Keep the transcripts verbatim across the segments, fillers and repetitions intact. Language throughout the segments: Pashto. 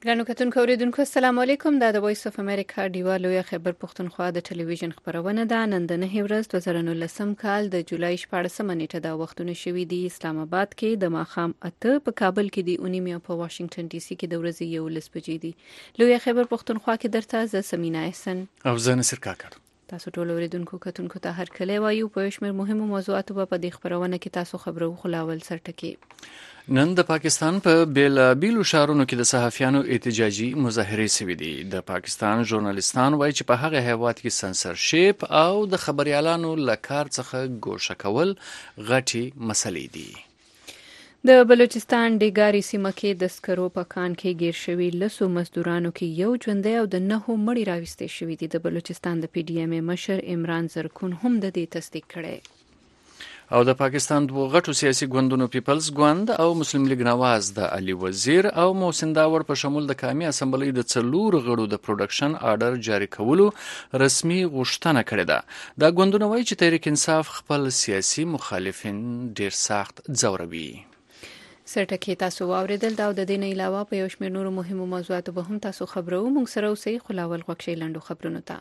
ګرانو کتونکو اوریدونکو السلام علیکم. دا د وایس اف امریکا ډیوا لویه خیبر پښتونخوا د ټلویزیون خبرونه ده. نن د نهه ورځ دوه زره نولسم کال د جولای شپاړسمه نیټه دا وختونه شوي دي. اسلام آباد کې د ماښام اته، په کابل کې د اونیمیا، په واشنگټن ډي سي کې د ورځې یولس بجې دي. لویه خیبر پښتونخوا کې درته زه سمینا احسن او زه نصر کاکړ. تاسو ټول اوریدونکو کتونکو ته هر کله وایو. په شمیر مهمو موضوعاتو په دې خبرونه کې تاسو خبرو خلاول سرټکی. نن د پاکستان په بیلابیلو ښارونو کې د صحافیانو احتجاجي مظاهرې شوې دي. د پاکستان ژورنالیستان وایي چې په هغه هیواد کې سنسرشپ او د خبريالانو له کار څخه ګوښه کول غټي مسلې دي. د بلوچستان ډیګاری سیمه کې د سکرو په کان کې گیر شوي لسو مزدورانو کې یو ژوندی او د نهو مړي راوستي شوي دي. د بلوچستان د پی ډی ایم مشر عمران زرکون هم د دې تصدیق کړي. او د پاکستان دوه غټو سیاسي ګوندونو پیپلز ګوند او مسلم لیگ نواز د علي وزیر او محسن داور په شمول د قومي اسمبلی د څلور غړو د پروډکشن آرډر جاری کولو رسمي غوښتنه کړې ده. دا ګوندونه وایي چې تحریک انصاف خپل سیاسي مخالفین ډیر سخت ځوروي. سرټکی تاسو واوریدل. دا د دې نه علاوه په یو شمېر نورو مهمو موضوعاتو به هم تاسو خبرو. موږ سره اوسئ خلاول غوښې لنډو خبرونو ته.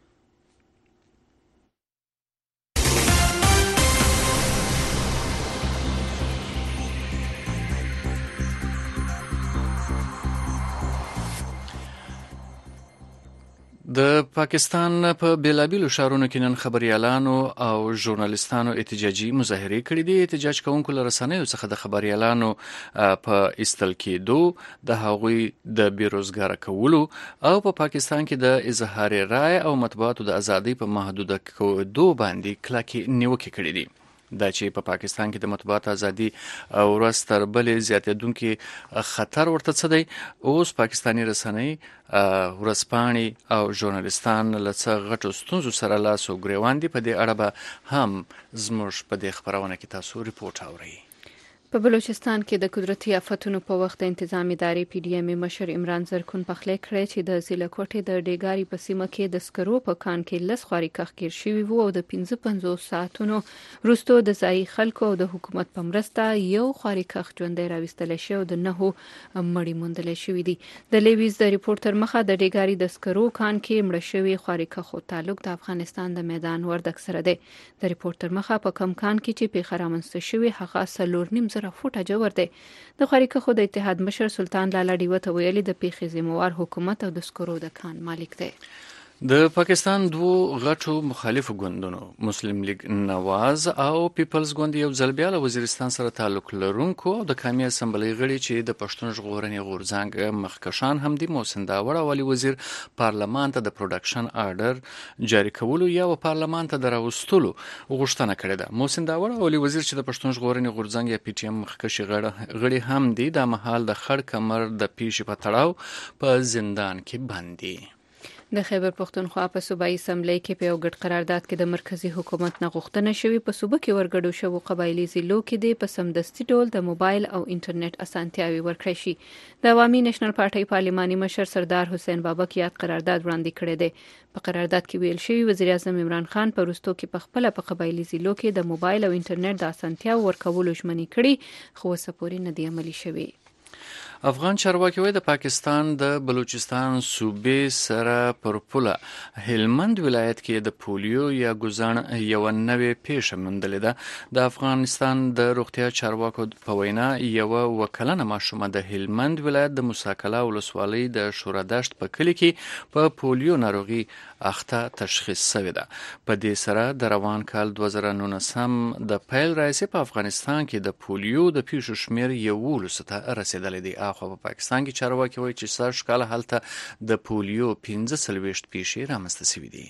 د پاکستان په بیلابیلو ښارونو کې نن خبريالانو او ژورنالیستانو احتجاجي مظاهرې کړې دي. احتجاج کوونکو له رسنیو څخه د خبريالانو په ایستل کېدو، د هغوی د بیروزګاره کولو او په پاکستان کې د اظهار رائے او مطبوعاتو د ازادۍ په محدوده کېدو باندې کلکې نیوکې کړې دي. دا چې په پا پاکستان کې د مطبوعات ازادي او ورځ تر بلې زیاتېدونکي خطر ورته څه دی. اوس پاکستاني رسنۍ، ورځپاڼې او ژورنالیستان له څه غټو ستونزو سره لاس او ګریوان دي. په دې اړه به هم زموږ په دې خبرونه کې تاسو ریپورت اورئ. په بلوچستان کې د قدرتي آفتونو په وخت د انتظام ادارې پی ډی ایم مشر عمران زرکون پخلی کړی چې د زیلکوټې د ډیګاری په سیمه کې د سکرو په کان کې لس خواري کخ گیر شوي وو او د پنځه پنځوس ساعتونو وروسته د ځایي خلکو او د حکومت په مرسته یو خواري کخ ژوندی راوستل شوی او د نهو مړي موندل شوي دي. د لیویز د ریپورت تر مخه د ډیګاری د سکرو کان کې مړه شوي خواري کخو تعلق د افغانستان د میدان وردګ سره دی. د ریپورت تر مخه په کم کان کې چې پیښه رامنځته شوې هغه څلور نیم زره فوټه جوړ دی. د خواري کخو د اتحاد مشر سلطان لالا ډیوه ته ویلي د پیښې ذمہوار حکومت او د سکرو د کان مالک دی. د پاکستان دوه غټو مخالفو ګوندونو مسلم لیگ نواز او پیپلز ګوند یو ځل بیا له وزیرستان سره تعلق لرونکو او د قومي اسمبلی غړي چې د پښتون ژغورنې غورځنګ مخکشان هم دي محسن داور او علي وزیر پارلمان ته د پروډکشن آرډر جاری کولو یا و پارلمان ته دراوستلو غوښتنه کړې ده. محسن داور او علي وزیر چې د پښتون ژغورنې غورځنګ یا پی ټی ایم مخکشي غړي هم دي، د مهال د خړ کمر د پیښې په تړاو په زندان کې بند دي. د خیبر پښتونخوا په صوبایي اسمبلی کې په یو ګډ قرارداد کې د مرکزی حکومت نه غوښتنه شوې په صوبه کې ورګډو شوو قبایلی ضلعو کې د په سمدستي ډول د موبایل او انټرنیټ اسانتیاوي ورکړې شي. د عوامي نېشنل پارټي پارلماني مشر سردار حسین بابک یاد قرارداد وړاندې کړی دی. په قرارداد کې ویل شوی وزیر اعظم عمران خان په وروستو کې په خپل په قبایلی ضلعو کې د موبایل او انټرنیټ د اسانتیاوو ورکولو ژمنې کړې، خو اوسه پورې نه دی عملي شوی. افغان چارواکي وایي د پاکستان د بلوچستان صوبې سره پر پوله هلمند ولایت کې د پولیو یا ګوزان یو نوې پیښه موندلې ده. د افغانستان د روغتیا چارواکو په وینا یو وکلنه ماشومه د هلمند ولایت د موساکلا ولسوالۍ د شورادشت په کلي کې په پولیو ناروغي اخته تشخیص شوې ده. په دې سره د روان کال دوه زره نولسم د پیل راځي په افغانستان کې د پولیو د پیښو شمیر یوولسو ته رسیدلی دی. خو په پاکستان کې چارواکي وایي چې سږ کال هلته د پولیو پنځه څلوېښت پیښې رامنځته شوي دي.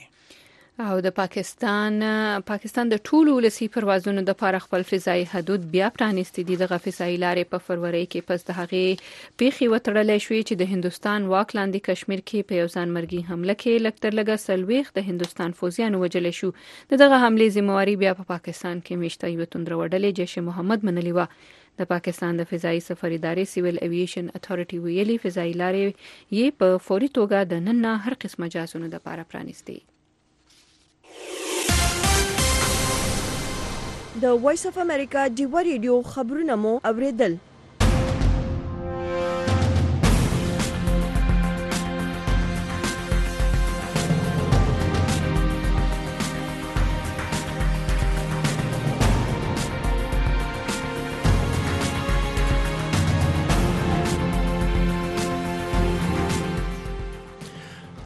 او د پاکستان پاکستان د ټولو ولسي پروازونو د لپاره خپل فضایي حدود بیا پرانیستي دي. د فضایي لارې په فروری کې پس د هغې پیښې وتړلې شوې چې د هندستان واک لاندې کشمیر کې په یو ځانمرګي حمله کې لږ تر لږه څلوېښت د هندستان فوجیان وژل شو. د دغه حملې ذمہواري بیا په پاکستان کې میشته یو توندره وډلې جیش محمد منلې و. د پاکستان د فضایي سفر ادارې سیویل ایویشن اتھارټي ویلي فضایي لارې یې په فوري توګه د نن نه هر قسمه جاسونو د لپاره پرانیستي. د وایس اف امریکا ډیوا ریډیو خبرونه مو اوریدل.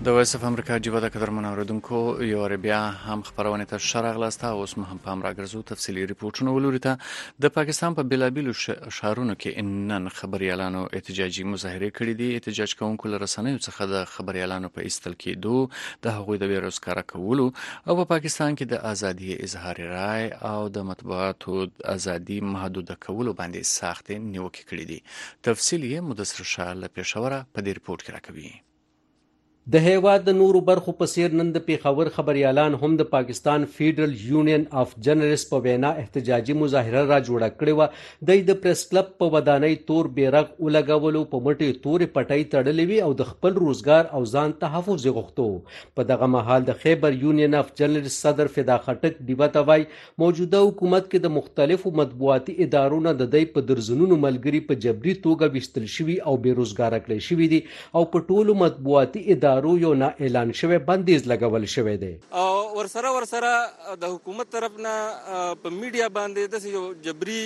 د وایس اف امریکا جیبه د قدرمن اوریدونکو یو بیا هم خبرونه ته شرغلاسته اوس هم په راګرځو تفصیلی ریپورتونه ولوري ته د پاکستان په بلابلو شهرونو کې نن خبريالانو احتجاجي مظاهره کړې دي. احتجاج کوونکو له رسنیو څخه د خبريالانو په ایستل کېدو د هغوی د بیروزګار کولو او په پاکستان کې د ازادي اظهار رائے او د مطبوعاتو ازادي محدود کولو باندې سخت نیوکې کړې دي. تفصیل یې مدثر شاه له پېښوره په دې ریپورت کې راکوي. د هیواد د نورو برخو په څیر نن د پیښور خبريالان هم د پاکستان فیډرل یونین اف جرنالست په وینا احتجاجي مظاهره را جوړه کړې و. د د پریس کلب په ودانۍ تور بیرغ ولګولو په مټي تورې پټۍ تړلې وي او د خپل روزګار او ځان تحفظ غوښتو. په دغه مهال د خیبر یونین اف جرنالست صدر فدا خټک دیوه توای موجوده حکومت کې د مختلفو مطبوعاتي ادارو نه د دې په درزنونو ملګری په جبري توګه وشتل شوی او بیروزګار کړي شوی دي او په ټولو مطبوعاتي ادارو یو نه اعلان شوی بندیز لګول شوی دی. او ورسره ورسره د حکومت طرف نه په میډیا باندې د یو جبري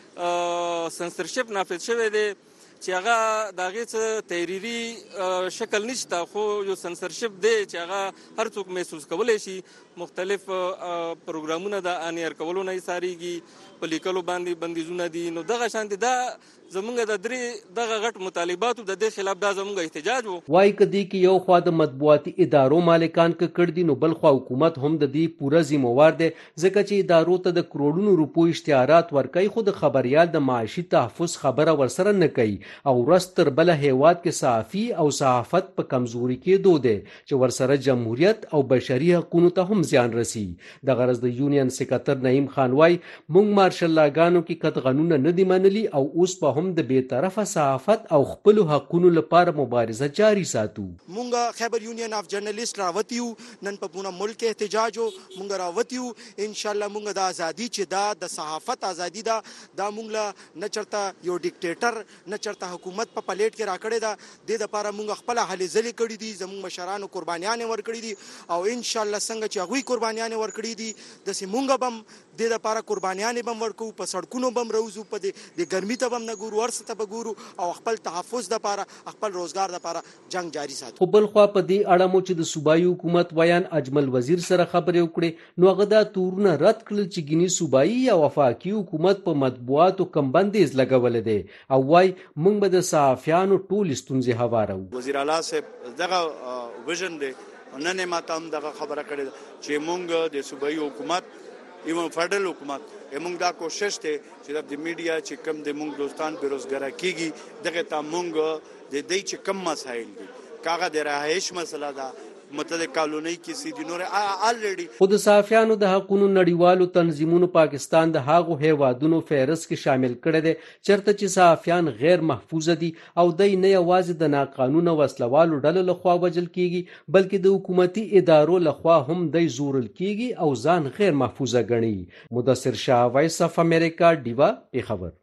سنسرشپ نافذ شوی دی چې هغه دغه څه تحریری شکل نشته خو یو سنسرشپ دی چې هغه هر څوک محسوس کولای شي. مختلف پروګرامونه د انیر کولو نه ساریږي په لیکلو باندې بندیزونه دي. نو دغه شانتي دا زمونږ د درې دغه غټ مطالباتو د دې خلاف دا زمونږ احتجاج وو. وای کدی کې یو خوا د مطبوعاتي ادارو مالکان ک کړ دي نو بل خوا حکومت هم د دې پوره ذمہوار دی ځکه چې ادارو ته د کروڑونو روپو اشتهارات ورکړي خو د خبريال د معاشي تحفظ خبره ورسره نه کوي او رستر بل هیواد کې صحافي او صحافت په کمزوري کې دوه دي چې ورسره جمهوریت او بشري حقوقو ته هم زیان رسی. د غرض د یونین سکرټر نعیم خان وای مونږ مارشل لاګانو کې کټ قانون نه دی منلي او اوس په هم د بیت طرفه صحافت او خپل حقوقو لپاره مبارزه جاری ساتو. مونږ خیبر یونین اف جرنالست راوتیو نن په پوره ملک احتجاج مونږ راوتیو ان شاء الله مونږ د ازادي چې دا د صحافت ازادي دا د مونږ نه چرته یو ډیکټیټر نه چرته حکومت په پلیټ کې راکړی دا د لپاره مونږ خپل هلې ځلې کړې دي زموږ مشرانو قربانیان ورکړي دي او ان شاء الله څنګه چې هغوی قربانیان ورکړي دي د سیمونګ بم د لپاره قربانیان بم ورکو په سړکونو بم روزو په د ګرمي ته بم نه ګورو ورسته به ګورو او خپل تحفظ د لپاره خپل روزګار د لپاره جنگ جاری ساتو. خو بل خو په دې اړه مو چې د صوبایي حکومت ویان اجمل وزیر سره خبرې وکړې نو هغه دا تورونه رد کړل چې ګینی صوبایي او وفاقي حکومت په مطبوعاتو کم بندیز لګول دي او وای مونږ به د صحافیانو ټول ستونزې هوارو. وزیر اعلی صاحب دغه ویژن دی نن ماته هم دغه خبره کړې چې مونږ د صوبایي حکومت ایوان فدرل حکومت موږ دا کوشش ته چې د میډیا چې کم د موږ دوستان بیروزګار کیږي دغه ته موږ د دې چې کم مسایل دي کاغه د رهایش مسله ده متعلق کالونی کې سیدی نور الریډي خود صحافیانو د حقوقو نړیوالو تنظیمونو پاکستان د هاغو هیوادونو فهرست کې شامل کړي دي چرته چې صحافیان غیر محفوظ دي او دای نه یوازې د ناقانونه وسلوالو ډلو لخوا وجل کیږي بلکې د حکومتي ادارو لخوا هم دای زورل کیږي او ځان غیر محفوظه ګڼي. مدثر شاه وایس اف امریکا دیوا پیښور.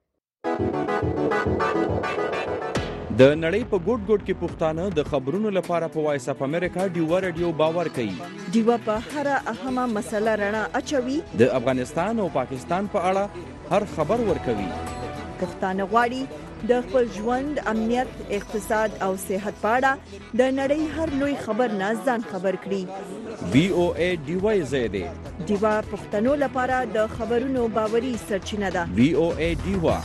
د نړۍ په ګوټ ګوټ کې پښتانه د خبرونو لپاره په وایس اف امریکا ډیوا رادیو باور کوي. ډیوا په هر اهمه مسله رڼا اچوي. د افغانستان او پاکستان په اړه هر خبر ورکوي. پښتانه غواړي د خپل ژوند امنیت اقتصاد او صحت په اړه د نړۍ هر لوی خبر نه ځان خبر کړي. وی او ای ډیوا زیاده ډیوا پښتنو لپاره د خبرونو باوري سرچینه ده. وی او ای ډیوا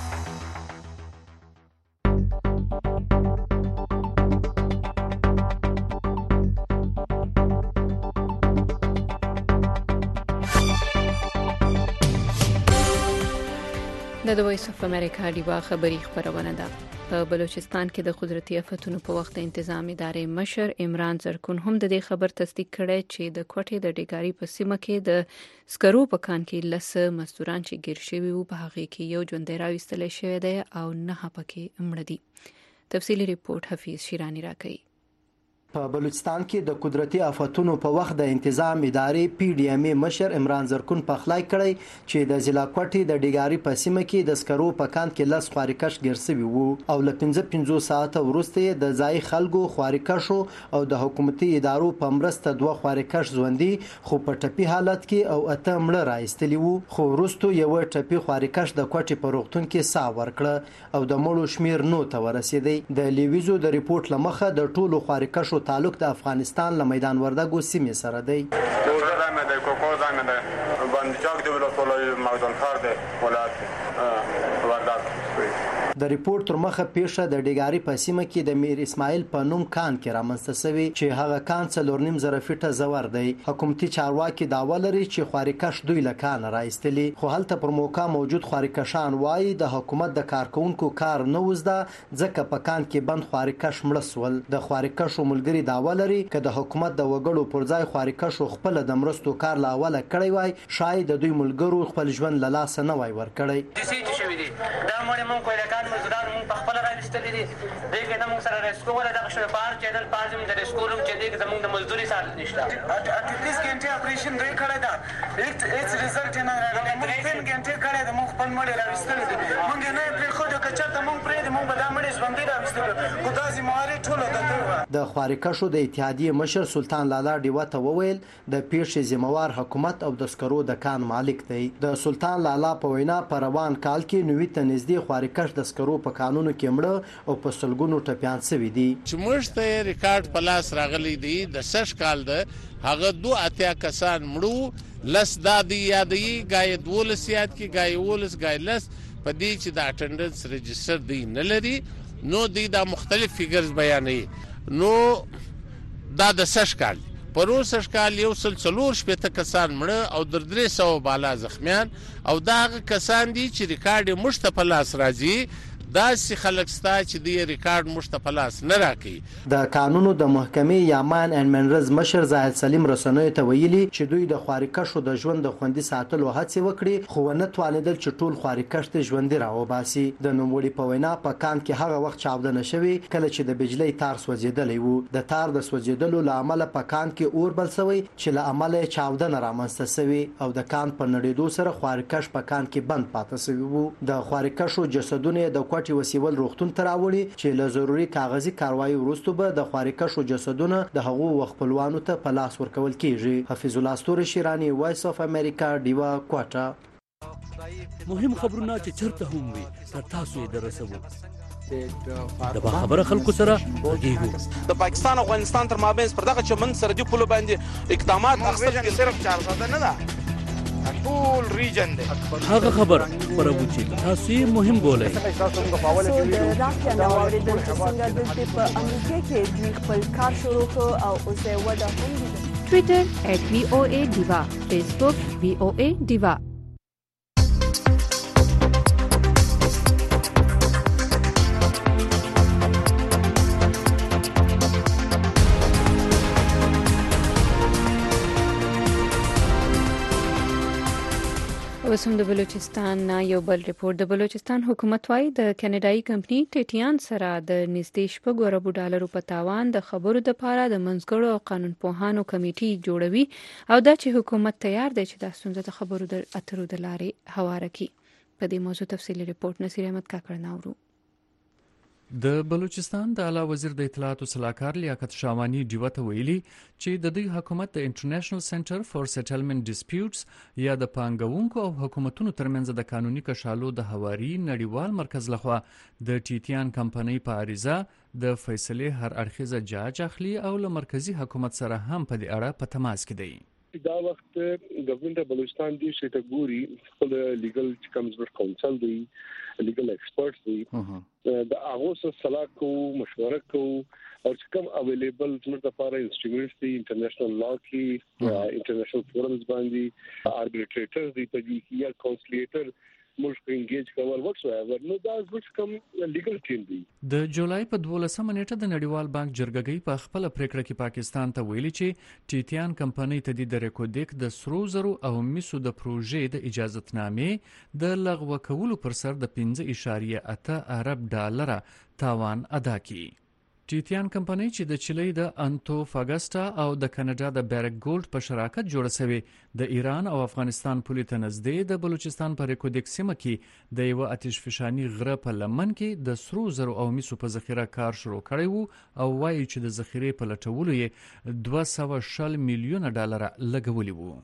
د وایس اف امریکا دیوا خبری خبرونه ده. په بلوچستان کې د قدرتي آفتونو په وخت د انتظام ادارې مشر عمران زرکون هم د دې خبر تصدیق کړی چې د کوټې د ډیګاری په سیمه کې د سکرو په کان کې لس مزدوران چې ګیر شوي وو په هغه کې یو ژوندی راویستل شوی دی او نه پکې مړه دي. تفصیلی ریپورت حفیظ شیرانی راکوي. په بلوچستان کې د قدرتي آفتونو په وخت د انتظام ادارې پی ډی ایم ای مشر عمران زرکون پخلای کړی چې د ضلع کوټې د ډیګاری په سیمه کې د سکرو په کان کې لس خوارکش ګیر شوي وو او له پنځه پنځوس ساعته وروسته د ځای خلکو خوارکشو او د حکومتي ادارو په مرسته دوه خوارکش ژوندي خو په ټپي حالت کې او اته مړه راایستلي وو خو وروسته یو ټپي خوارکش د کوټې په روغتون کې ساه ورکړه او د مړو شمیر نو ته ورسېدی. د لیویزو د ریپورت لمخه د ټولو خوارکشو تعلق د افغانستان له میدان وردګو سیمې سره دی. موزه مې د کوکو ځای مې د باندچاک د ولسوالۍ مغزن ښار د ولایت وردګ. د ریپورت تر مخه پیښه د ډیګاری په سیمه کې د میر اسماعیل په نوم کان کې رامنځته شوی چې هغه کان څلور نیم زره فیټه زور دی. حکومتي چارواکي دعوا لري چې خواریکش دوی له کان راایستلي، خو هلته پر موقع موجود خواریکشان وایي د حکومت د کارکونکو کار نه وزده ځکه په کان کې بند خواریکش مړه سول. د خواریکشو ملګري دعوا لري که د حکومت د وګړو پر ځای خواریکشو خپل د مرستو کار لا اوله کړی وای شاید د دوی ملګرو خپل ژوند له لاسه نه وای ورکړی. دا مړ مونږ کوی کار مزدوران مونږ په خپل راځتلې دي دغه نه مونږ سره ریسکو ولا دغه شو پار چینل پاز مونږ د ریسکو روم چې دغه زمونږ د مزدوري سال نشته. اټلیس ګنټه اپریشن دوی کړی دا هیڅ ریزلټ نه راغلی. مونږ تین ګنټه کړی دا مونږ خپل مړ راځتلې دي. مونږ نه پرې خو د کچته مونږ پرې دي مونږ به دا مړ ژوندې راځتلې خو دا زمواري ټوله د د خواریکشو د اتحادیې مشر سلطان لالا ډیوه ته وویل د پیښې ذمہوار حکومت او د سکرو د کان مالک دی. د سلطان لالا په وینا په روان کال کې نوې ته نږدې خواریکش د سکرو په قانونو کې مړه او په سلګونو ټپيان شوي دي. چې موږ ته ریکارډ په لاس راغلی دی د سش کال د هغه دوه اتیا کسان مړو لس دادی یادې غای دولس یاد کې غای ولس غای لس په دې چې د اټندنس رجستر دی نه لري نو دی دا مختلف فیګرز بیانوي. نو دا د سش کال پروسش کال یو سل څلور شپېته کسان مړه او در درې سوه بالا زخمیان او دا هغه کسان دي چې ریکارډ یې موږ ته په لاس راځي. داسې خلک ستا چې دی ریکارډ موږ ته په لاس نه راکوي. د قانونو د محکمې یامان ان منرز مشر زاهد سلیم رسنیو ته ویلي چې دوی د خواریکشو د ژوند د خوندي ساتلو هڅې وکړي خو ونه توانېدل چې ټول خواریکش ته ژوندي راوباسي. د نوموړي په وینا په کان کې هغه وخت چاودنه شوې کله چې د بجلی تار سوځېدلی و. د تار د سوځېدلو له امله په کان کې اور بل شوی چې له امله یې چاودنه رامنځته شوې او د کان په نړېدو سره خواریکش په کان کې بند پاتې شوي وو. د خواریکشو جسدونه د کوټې وسیول روغتون ته راوړي چې له ضروري کاغذي کاروایي وروسته به د خواریکشو جسدونه د هغو خپلوانو ته په لاس ورکول کیږي. حفیظ الله ستوري شیرانی وایس اف امریکا ډیوا کوټه. مهم خبرونه چې چرته هم وي تر تاسو یې درسوو. د باخبره خلکو سره غږیږو. د پاکستان او افغانستان تر مابین پر دغه چمن سرحدي پولو باندې اقدامات اخیستل کې صرف چار ساده نه ده ټول ریجن دی. هغه خبر خبرو چې تاسو یې مهم بولئ. سو د راکیا نو اوریدل چې څنګه د په امریکا کې دوی خپل کار شروع کړ او اوس یې ودا هم دي. ټویټر ایٹ وی او ای ډیوا، فیسبوک وی او ای ډیوا. وسم د بلوچستان یو بل ریپورت. د بلوچستان حکومت وايي د کینیډایي کمپنی ټیټیان سره د نږدې شپږ اربو ډالرو په تاوان د خبرو د پاره د منځګړو او قانون پوهانو کمیټې جوړوي او دا چې حکومت تیار دی چې د ستونزې د خبرو د اترو د لارې هواره کړي. په دې موضوع تفصیلی ریپورت نصیر احمد کاکړ ناورو. د بلوچستان د اعلی وزیر د اطلاعات او صلاحکار لیاقت شاوانی ډیوه ته ویلي چې د دوی حکومت د انټرنیشنل سنټر فور سیټلمنت ډیسپیوټس یا د پانګونکو او حکومتونو ترمنځ د قانوني کشالو د هواري نړیوال مرکز لخوا د ټیټیان کمپنۍ په عریضه د فیصلې هر اړخیزه جاج اخلي او له مرکزی حکومت سره هم په دې اړه په تماس کې دی. دا وخت ګورنمنت بلوچستان دی چې ته ګوري خپل لیګل کمزور کونسل دی لیګل ایکسپرټس دی د هغه سره صلاح کو مشوره کو او چې کوم اویلیبل زموږ لپاره انسټرومنټس دي انټرنیشنل لا کې انټرنیشنل فورمز باندې اربیټریټرز دي په دې کې یا کونسلیټر موږ انګیج کول وټسوever نو دا زموږ کوم لیګل ټیم دی. د جولای په دولسمه نیټه د نړیوال بانک جرګګۍ په خپل پریکړه کې پاکستان ته ویلي چې ټیټیان کمپنۍ ته د ریکوډیک د سرو زرو او میسو د پروژې د اجازهتنامې د لغوه کولو پر سر د پنځه اعشاریه اته ارب ډالر تاوان ادا کړي. ټیټیان کمپنۍ چې د چلی د انتوفاګسټا او د کاناډا د بیرک ګولډ په شراکت جوړه شوې د ایران او افغانستان پولې ته نږدې د بلوچستان په ریکوډیک سیمه کې د یو آتش فشانی غره په لمن کې د سرو زرو او میسو په ذخیره کار شروع کړی وو او وایي چې د ذخیرې په لټولو یې دوه سوه شل میلیونه ډالر لګولي وو.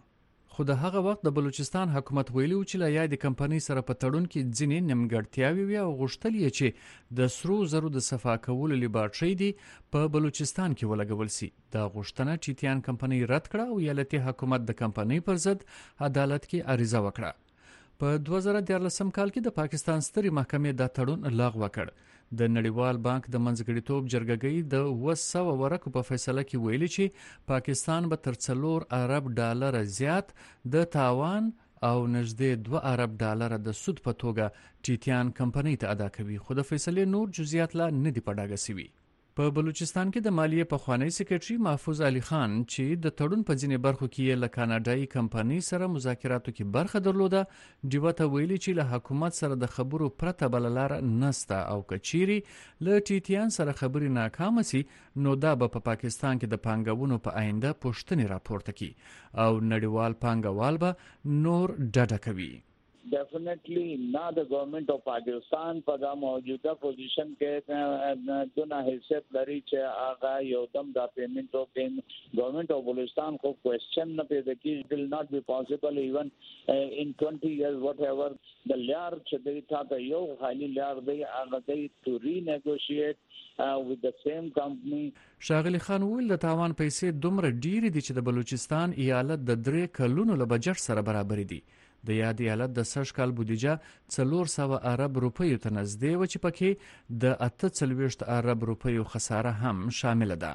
خو د هغه وخت د بلوچستان حکومت ویلي و چې له یادې کمپنۍ سره په تړون کې ځینې نیمګړتیاوې وي او غوښتل یې چې د سرو زرو د صفا کولو لیبارټرۍ دي په بلوچستان کې ولګول سي. دا غوښتنه چیتیان کمپنۍ رد کړه او ایالتي حکومت د کمپنۍ پر ضد عدالت کې عریضه وکړه. په دوه زره دیارلسم کال کې د پاکستان سترې محکمې دا تړون لغوه کړ. د نړیوال بانک د منځګړیتوب جرګګۍ د اوه سوه ورقو په فیصله کې ویلي چې پاکستان به تر څلور ارب ډالره زیات د تاوان او نږدې دوه ارب ډالره د سود په توګه ټیټیان کمپنۍ ته ادا کوي. خو د فیصلې نور جزئیات لا نه دي په ډاګه سوي. په بلوچستان کې د مالیې پخوانی سکرټري محفوظ علي خان چې د تړون په ځینې برخو کې یې له کاناډایي کمپنۍ سره مذاکراتو کې برخه درلوده ډیوه ته ویلي چې له حکومت سره د خبرو پرته بله لاره نسته او که چیرې له ټیټیان سره خبرې ناکامه سي نو دا به په پاکستان کې د پانګونو په آینده پوښتنې راپورته کړي او نړیوال پانګوال به نور ډډه کوي. डेफिनेटली ना the government of Pakistan पर मौजूदा पोजीशन के दुना हैसियत लरी चे आगा योदम दा payment of government of Balochistan को क्वेश्चन न पैदा की will not be possible even in twenty years whatever the lawyer चे था तो यो खाली लेयर दे आगा दे to renegotiate with the same company. شاغلی خان ویل د تاوان پیسې دومره ډیرې دي چې د بلوچستان ایالت د درې کلونو له بجټ سره برابر دي. د یاد ایالت د سږ کال بودیجه څلور سوه ارب روپیو ته نږدې وه چې پکې د اته څلوېښت ارب روپیو خساره هم شامله ده.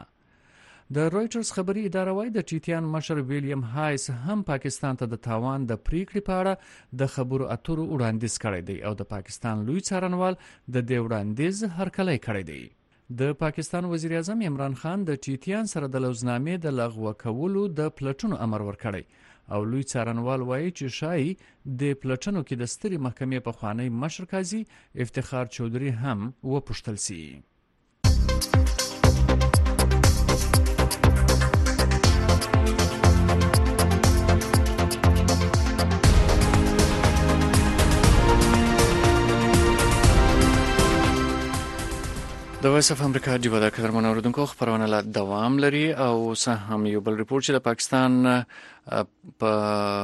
د رویټرز خبري اداره وايي د ټیټیان مشر ویلیام هایس هم پاکستان ته د تاوان د پریکړې په اړه د خبرو اترو وړاندیز کړی دی او د پاکستان لوی څارنوال د دې وړاندیز هرکلی کړی دی. د پاکستان وزیر اعظم عمران خان د ټیټیان سره د لوزنامې د لغوه کولو د پلټنو امر ورکړی او لوی څارنوال وایي چې شایي د پلټنو کې د سترې محکمې پخوانی مشر قاضي افتخار چودري هم وپوښتل سي. د وایس اف امریکا ډیوه د قدرمن اوریدونکو خبرونه لا دوام لري او سه هم یو بل ریپورت چې د پاکستان په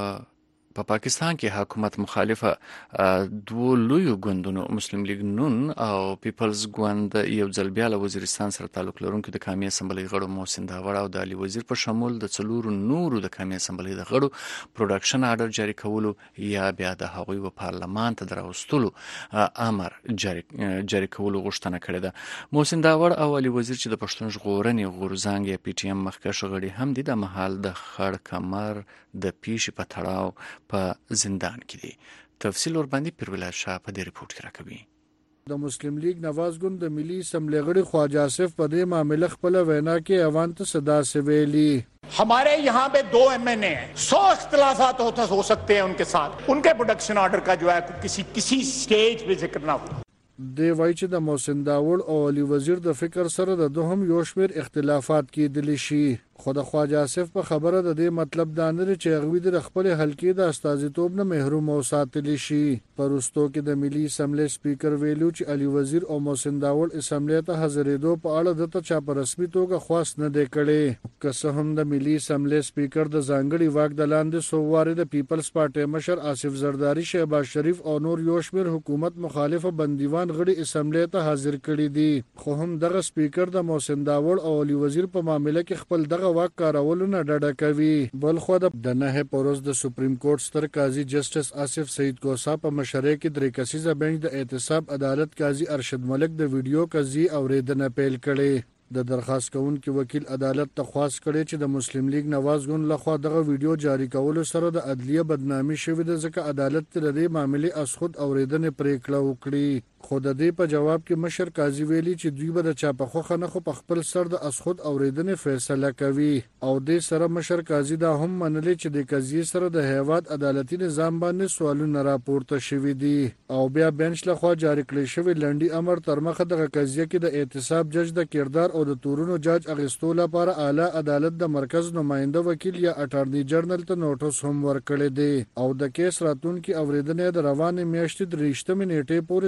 په پاکستان کې حکومت مخالفه دوه لوی ګوندونو مسلم لیگ نون او پیپلز ګوند یو ځل بیا له وزیرستان سره تعلق لرونکو د قومي اسمبلی غړو محسن داور او د علي وزیر په شمول د څلورو نورو د قومي اسمبلی د غړو پروډکشن آرډر جاری کولو یا بیا د هغوی په پارلمان ته دراوستلو امر جاری جاری کولو غوښتنه کړې ده. محسن داور او علي وزیر چې د پښتون ژغورنې غورځنګ یا پی ټی ایم مخکښ غړي هم دي د محل د خړ کمر د پیش په تړاو په زندان کې دي. تفصیل ور باندې پیرولای شاه په دې ریپورت کې راکوي. د مسلم لیگ نواز ګوند د ملي اسمبلی غړي خواجه آصف په دې معاملې خپل وینا کې ایوان ته صدا سویلی. हमारे यहाँ पे दो एम एन ए हैं, सौ इख्तिलाफात हो सकते हैं उनके साथ, उनके प्रोडक्शन ऑर्डर का जो है किसी किसी स्टेज पे जिक्र ना हो. دی وایي چې د محسن داور او علي وزیر د فکر سره د دوهم یو شمېر اختلافات کېدلی شي خو د خواجه آصف په خبره د دې مطلب دا نه دی چې هغوی د خپل حلقې د استازیتوب نه محروم وساتلی شي. په وروستو کې د ملي اسمبلی سپیکر ویلو چې علي وزیر او محسن داور اسمبلی ته حاضرېدو په اړه دته چا په رسمي توګه خواست نه دی کړی. که څه هم د ملي اسمبلی سپیکر د ځانګړي واک د لاندې څو وارې د پیپلز پارټۍ مشر آصف زرداري شهباز شریف او نور یو شمېر حکومت مخالفه بندیوان غړي اسمبلی ته حاضر کړي دي خو هم دغه سپیکر د محسن داور او علي وزیر په معاملې کې خپل دغه واک کارولو نه ډډه کوي. بل خو د نه پروز د سپریم کورټ ستر قاضي جسټس آصف سعید کوسا په مشرۍ کې درې کسیزه بنچ د احتساب عدالت قاضي ارشد ملک د ویډیو قضیې اوریدنه پیل کړې. د درخواست کوونکي وکیل عدالت ته خواست کړی چې د مسلم لیگ نواز ګوند لخوا دغه ویډیو جاری کولو سره د عدلیه بدنامي شوې ده ځکه عدالت د دې معاملې از خود اوریدنې پریکړه وکړي. خو د دې په جواب کې مشر قاضي ویلي چې دوی به د چا په خوښه نه خو په خپل سر د از خود اوریدنې فیصله کوي او دې سره مشر قاضي دا هم منلي چې د قضیې سره د هیواد عدالتي نظام باندې سوالونه راپورته شوي دي او بیا بنچ لخوا جاری کړی شوی لنډي امر تر مخه دغه قضیه کې د احتساب جج د کردار او د تورونو جج اغستو لپاره اعلی عدالت د مرکز نماینده وکیل یا اټارنی جنرال ته نوټس هم ورکړی دی او د کیس راتلونکي اوریدنې د روانې میاشتې د ریشتمې نیټې پورې ځنډول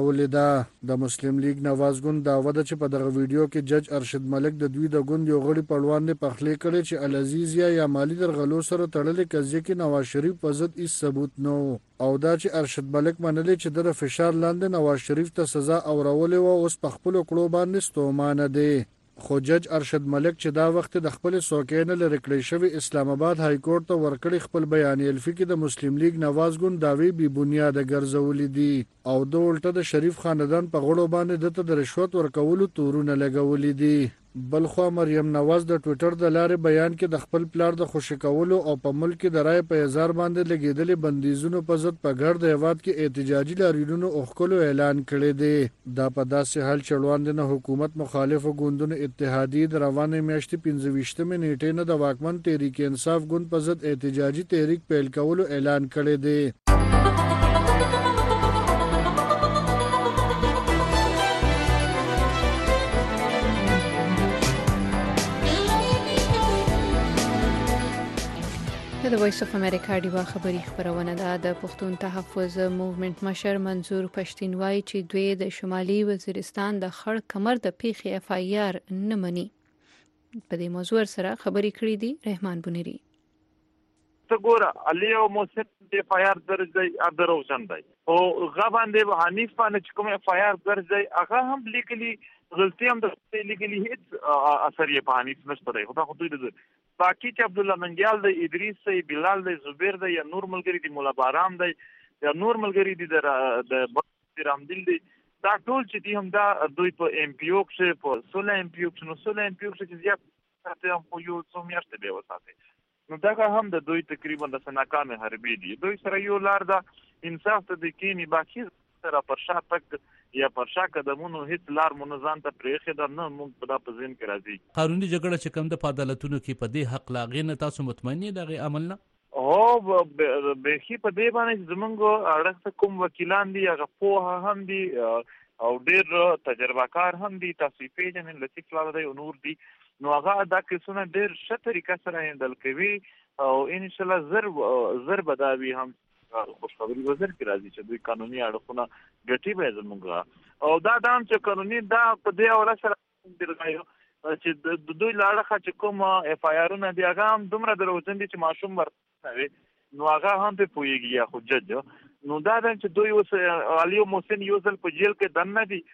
خبرولې ده د مسلم لیگ نواز ګوند داوا ده چې په دغه ویډیو کې جج ارشد ملک د دوی د ګوند یو غړي پړوان نه پخلي کړي چې العزیز یا مالی درغلو سره تړلې قضیه کې نواز شریف په ضد هیڅ ثبوت نه او دا چې ارشد ملک منلې چې د فشار لاندې نواز شریف ته سزا اورولې و اوس په خپل کړو باندې ستومانه دی. خو جج ارشد ملک چې دا وخت د خپل سوکینه لري کړی شوی اسلام آباد های کورټ ته ورکړی خپل بیان الفی کې د مسلم لیگ نواز ګوند داوی بی بنیاد ګرځولې دي او د ولټه د شریف خاندان په غړو باندې د رشوت ورکولو تورونه لګولې دي. بلخوا مریم نواز د ټوئیټر د لارې بیان کې د خپل پلار د خوشی کولو او په ملک کې د رای په هزار باندې لګیدلې بندیزونو په ضد په ګرد هیواد کې احتجاجي لاریونونو اوښکلو اعلان کړی دی. دا په داسې حال چې وړاندې حکومت مخالفو ګوندونو اتحادیې د روانې میاشتې پنځه ویشتمې نیټې نه د واکمن تحریک انصاف ګوند په ضد احتجاجي تحریک پیل کولو اعلان کړی دی. د وایس اف امریکا ډیوا خبری خبرونه ده. د پښتون تحفظ موومېنټ مشر منظور پښتین وایي چې دوی د شمالي وزیرستان د خړ کمر د پیښې اف آی آر نه مني. په دې موضوع سره خبري کړې دي رحمان بنيري. ته ګوره علي او موسف د اف آی آر درځي ادروشن دی او غواندې حنیف باندې چې کوم اف آی آر درځي هغه هم لیګلی غلطي هم د لیګلی هیڅ اثر یې په حنیف نشته دی. خدا خو دوی د باقی چې عبد الله منګیال د ادریس سي بلال د زبیر د یا نور ملګری دی مولا بارام دی یا نور ملګری دی د رامدل دی دا ټول چې دی هم دا دوی په ایم پی او کې په سوله ایم پی او کې نو سوله ایم پی او کې زیات ته هم په یو څو میاشتې به وساتي نو دا هم د دوی تقریبا د سناکان حربي دي. دوی سره یو لار دا انصاف ته د کینی باقی سره پر شا تک یا پر شا قدمونو هیڅ لار منظم ته پرېخه در نه موږ په دا پزین کې راځي. قانوني جګړه چې کوم د عدالتونو کې په دې حق لاغې نه تاسو مطمئن یې دغه عمل نه او به خي په دې باندې زمونږ اړه کوم وکیلان دي هغه په هم دي او ډېر تجربه کار هم دي تاسو پیژنئ لطیف الله دی نور دي نو هغه دا کیسونه ډېر ښه طریقه سره هندل کوي او ان شاء الله زر زر بداوی هم خوشخبری وزیر کې راځي چې دوی قانوني اړخونه ګټي به زموږ او دا دام چې قانوني دا په دې اور سره درغایو چې د دوی لاړه چې کوم اف آی آرونه دی هغه هم دومره دروځن دي چې ماشوم ورته نو هغه هم په پویږي یا خو جج نو دا چې دوی اوس علي محسن یو ځل په جیل کې دنه دي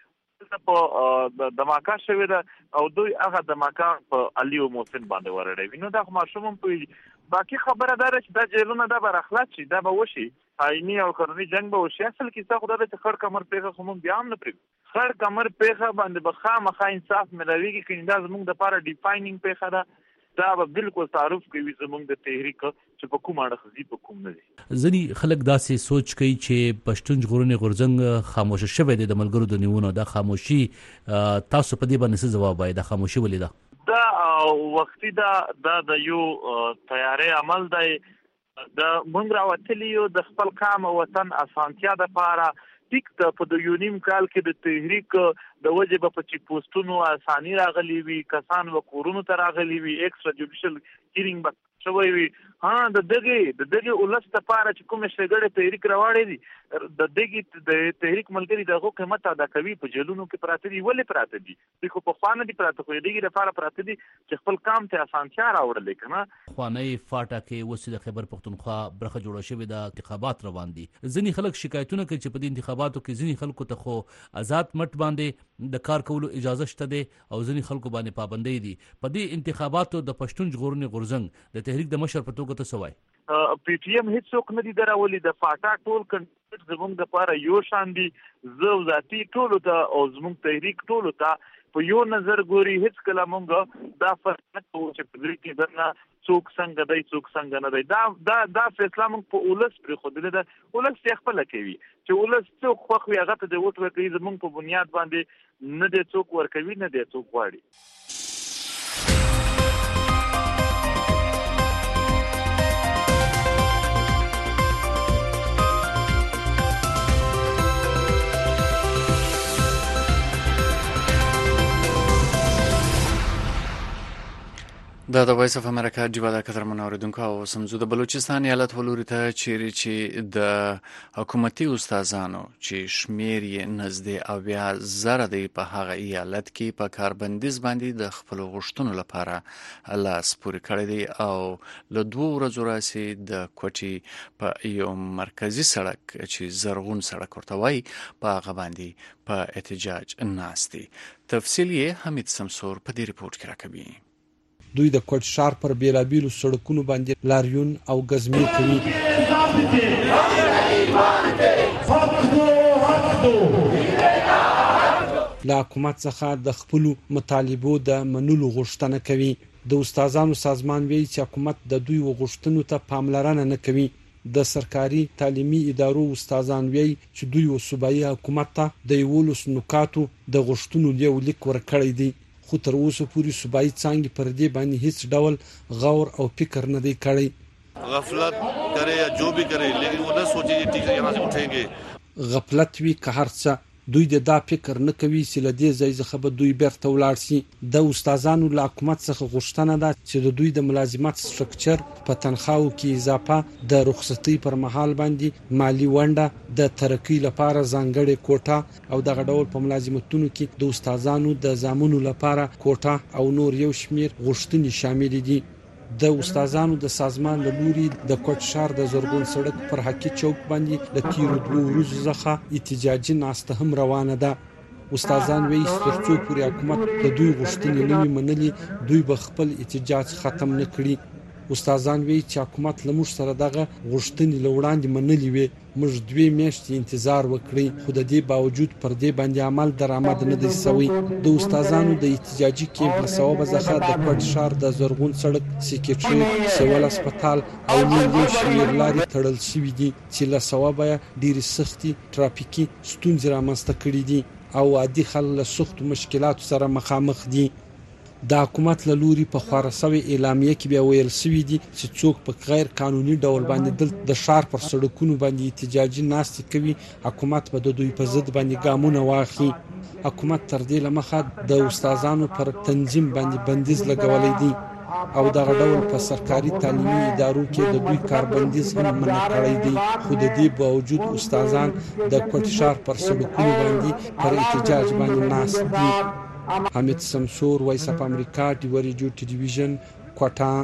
په دماکا شوی دا او دوی هغه دماکا په علي محسن باندې ورړوي نو دا ماشوم هم پویږي. باقی خبره دا چې دا جیلونه دا بر اخلاص شي دا به وشي آئینی او قانوني جنگ به وشي. اصل کې څه خدای د خړ کمر پیغه خو مونږ بیا هم نه پرې خړ کمر پیغه باندې به خامخا انصاف ملويږي کیندا زمونږ د لپاره ډیفاینینګ پیغه ده دا به بالکل تعارف کوي زمونږ د تحریک چې په کوم اړه خزي په کوم نه دي. ځنی خلک داسې سوچ کوي چې پښتون ژغورنې غورځنګ خاموش شوی دی د ملګرو د نیونه د خاموشي تاسو په دې باندې څه جواب وایي د خاموشي ولې ده دا وختي دا د یو تیارې عمل دی د مونږ راوتلیو د خپل قام او وطن اسانتیا د لپاره ټیک ته په د یونیم کال کې د تحریک د وجه په چی پوسټونو اساني راغلی وي کسان و کورونو ته راغلی وي ایکسترا جوډیشل هیرینګ به شوی وي ها د دغه د دغه ولست لپاره چې کوم شګړې تحریک راوړې دي د دغه د تحریک ملګری دغه قیمت ادا کوي په جلونو کې پراته دي ولې پراته دي خو په خوانه دي پراته خو دغه لپاره پراته دي چې خپل کام ته اسانتیا راوړل کنه. خوانه فاټا کې وسې د خیبر پختونخوا برخه جوړه شوې د انتخابات روان دي. ځینې خلک شکایتونه کوي چې په دې انتخاباتو کې ځینې خلکو ته خو آزاد مټ باندې د کار کولو اجازه شته دي او ځینې خلکو باندې پابندۍ دي. په دې انتخاباتو د پښتون ژغورنې غورځنګ د تحریک د مشر په توګه ته سوای پی ټی ایم هیڅوک نه دي دراولي د فاټا ټول کنټرول زموږ د لپاره یو شان دي زو ذاتی ټول ته او زموږ تحریک ټول ته په یو نظر ګوري هیڅ کله مونږ دا فرق نه کوو چې په دې کې درنه څوک څنګه دی څوک څنګه نه دی دا دا دا فیصله موږ په اولس پر خو دلته اولس یې خپل کوي چې اولس څوک خو خو هغه ته د وټ ورکړي زموږ په بنیاد باندې نه دی څوک ورکوي نه دی څوک واړي. دا د وایس اف امریکا جیبه د قدر منوریدونکو او سمزو د بلوچستان ایالت ولوري ته چیرې چې د حکومتي استادانو چې شمیر یې نږدې اویا زره دی په هغه ایالت کې په کاربندیز باندې د خپل غوښتنو لپاره لاس پورې کړی دی او له دوه ورځو راځي د کوټي په یو مرکزی سړک چې زرغون سړک ورته وایي په هغه باندې په احتجاج ناست دي. تفصیل یې حمید سمسور په دې ریپورت کې راکوي. دوی د کوټ ښار پر بیلابیلو سړکونو باندې لاریون او ګزمې کوي. له حکومت څخه د خپلو مطالبو د منلو غوښتنه کوي. د استادانو سازمان وایي چې حکومت د دوی غوښتنو ته پاملرنه نه کوي. د سرکاري تعلیمي ادارو استادان وایي چې دوی او صوبایي حکومت ته د یولس نکاتو د غوښتنو یو لیک ورکړی دی، خو تر اوسه پورې صوبایي څانګې پر دې باندې هیڅ ډول غور او فکر نه دی کړی. غفلت کرے یا جو بھی کرے لیکن وہ نہ سوچے کہ ٹھیک ہے یہاں سے اٹھیں گے. غفلت وی که هر څه دوی د دا فکر نه کوي چې له دې ځای څخه به دوی بیرته ولاړ شي. د استادانو له حکومت څخه غوښتنه ده چې د دوی د ملازمت سټرکچر په تنخواو کې اضافه، د رخصتۍ پر مهال باندې مالی ونډه، د ترقۍ لپاره ځانګړې کوټه او دغه ډول په ملازمتونو کې د استادانو د زامنو لپاره کوټه او نور یو شمیر غوښتنې شامل دي. د استادانو د سازمان له لوري د کوټ ښار د زرغون سړک پر حقي چوک باندې د تیرو دوه ورځو څخه احتجاجي ناسته هم روانه ده. استادان وایي چې تر څو پورې حکومت د دوی غوښتنې نه وي منلي دوی به خپل احتجاج ختم نه کړي. استادان وایي چې حکومت له موږ سره دغه غوښتنې له وړاندې منلي وي، موږ دوې میاشتې انتظار وکړی، خو د دې باوجود پر دې باندې عمل درآمد نه دی شوی. د استادانو د احتجاجي کیمپ له سببه څخه د کوټ ښار د زرغون سړک، سیکریټریټ، سیول هسپتال او نور یو شمېر لارې تړل شوي دي چې له سببه یې ډېرې سختې ټرافیکي ستونزې رامنځته کړي دي او عادي خلک له سختو مشکلاتو سره مخامخ دي. د حکومت له لوري په خپاره شوې اعلامیه کې بیا ویل شوي دي چې څوک په غیر قانوني ډول باندې دلته د ښار پر سړکونو باندې احتجاجي ناستې کوي، حکومت به د دوی په ضد باندې ګامونه واخلي. حکومت تر دې له مخه د استادانو پر تنظیم باندې بندیز لګولی دی او دغه ډول په سرکاري تعلیمي ادارو کې د دوی کاربندیز هم منع کړی دی، خو د دې باوجود استادان د کوټ ښار پر سړکونو باندې پر احتجاج باندې ناست دي. حمید سمسور، وایس اف امریکا، ډیوه ریډیو ټلویزیون، کوټه.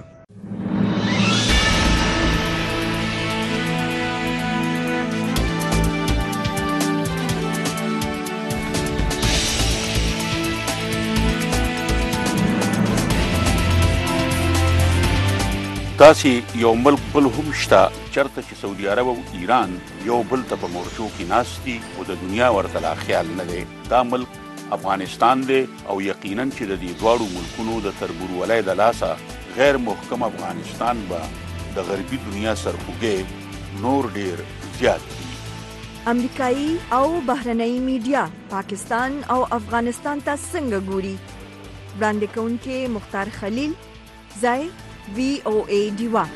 داسې یو ملک بل هم شته چېرته چې سعودي عرب او ایران یو بل ته په مورچو کې ناست دي او د دنیا ورته لا خیال نه دی. دا ملک افغانستان دی او یقینا چې د دې دواړو ملکونو د تربورولۍ د لاسه غیر محکم افغانستان به د غربي دنیا سرخوږی نور ډیر زیات دي. امریکایي او بهرنۍ میډیا پاکستان او افغانستان ته څنګه ګوري؟ وړاندې کوونکې مختار خلیل، ځای وی او ای ډیوا.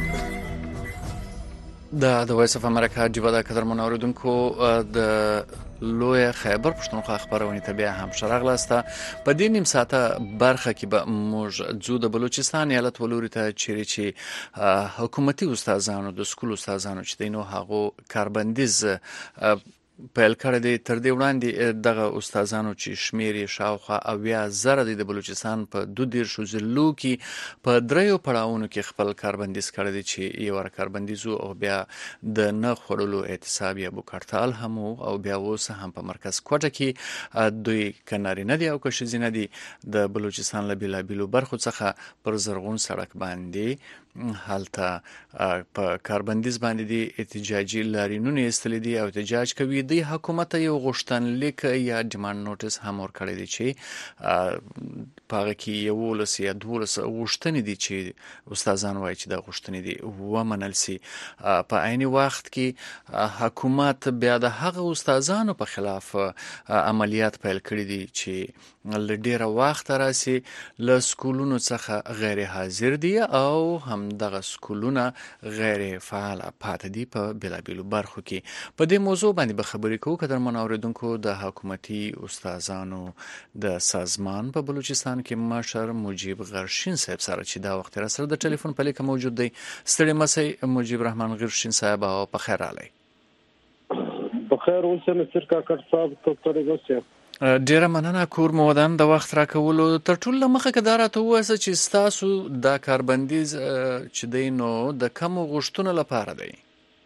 د د وایس اف امریکا جیبه د قدر منوریدونکو د لوی خیبر پښتونخوا خبرونه ته بیا هم شراغلاسته. په دې نیم ساعته برخه کې به موږ ځو د بلوچستان ایالت ولوري ته چیرې چې حکومتي استادانو د سکول استادانو چې دینو هغه کاربندیز پیل کړی دی. تر دې وړاندې دغه استادانو چې شمیر یې شاوخوا اویا زره دی د بلوچستان په دوه دیرشو ضلعو کې په دریو پړاوونو کې خپل کاربندیز کړی دی چې یو ور کاربندیزو او بیا د نه خوړلو اعتصاب یا بوکارتال هم او بیا اوس هم په مرکز کوټه کې دوی کناري نه دی او که ښځینه دي د بلوچستان له بیلابیلو برخو څخه پر زرغون سړک باندې هلته په کاربندیز باندې دی احتجاجي لارینونه ایستلي دي او احتجاج کوي. د حکومت یو غوښتنلیک یا ډیماند نوټس هم ورکړی دی چې په هغه کې یولس یا دولس غوښتنې دي چې استادان وایي چې دا غوښتنې دي ومنل سي. په عین وخت کې حکومت بیا د هغه استادانو په خلاف عملیات پیل کړي دي چې له ډیره وخت راسي له سکولونو څخه غیر حاضر دي او هم دغه سکولونه غیر فعال پاتې دي په بلابیلو برخو کې. په دې موضوع باندې به خبرې کوو که در من اوریدونکو د حکومتي استادانو د سازمان په بلوچستان کې مشر مجیب غرشین صاحب سره چې دا وخت را سره د ټلیفون په لیکه موجود دی. ستړي مسئ مجیب رحمان غرشین صاحب او په خیر رالی. په خیر اوسه نصر کاکړ صاحب ته ترګوسه ډیره مننه کور مودان د وخت راکولو. تر ټولو مخه کې دا راته ووایه چې ستاسو د کاربندیز چې دی نو د کومو غوښتنو لپاره دی؟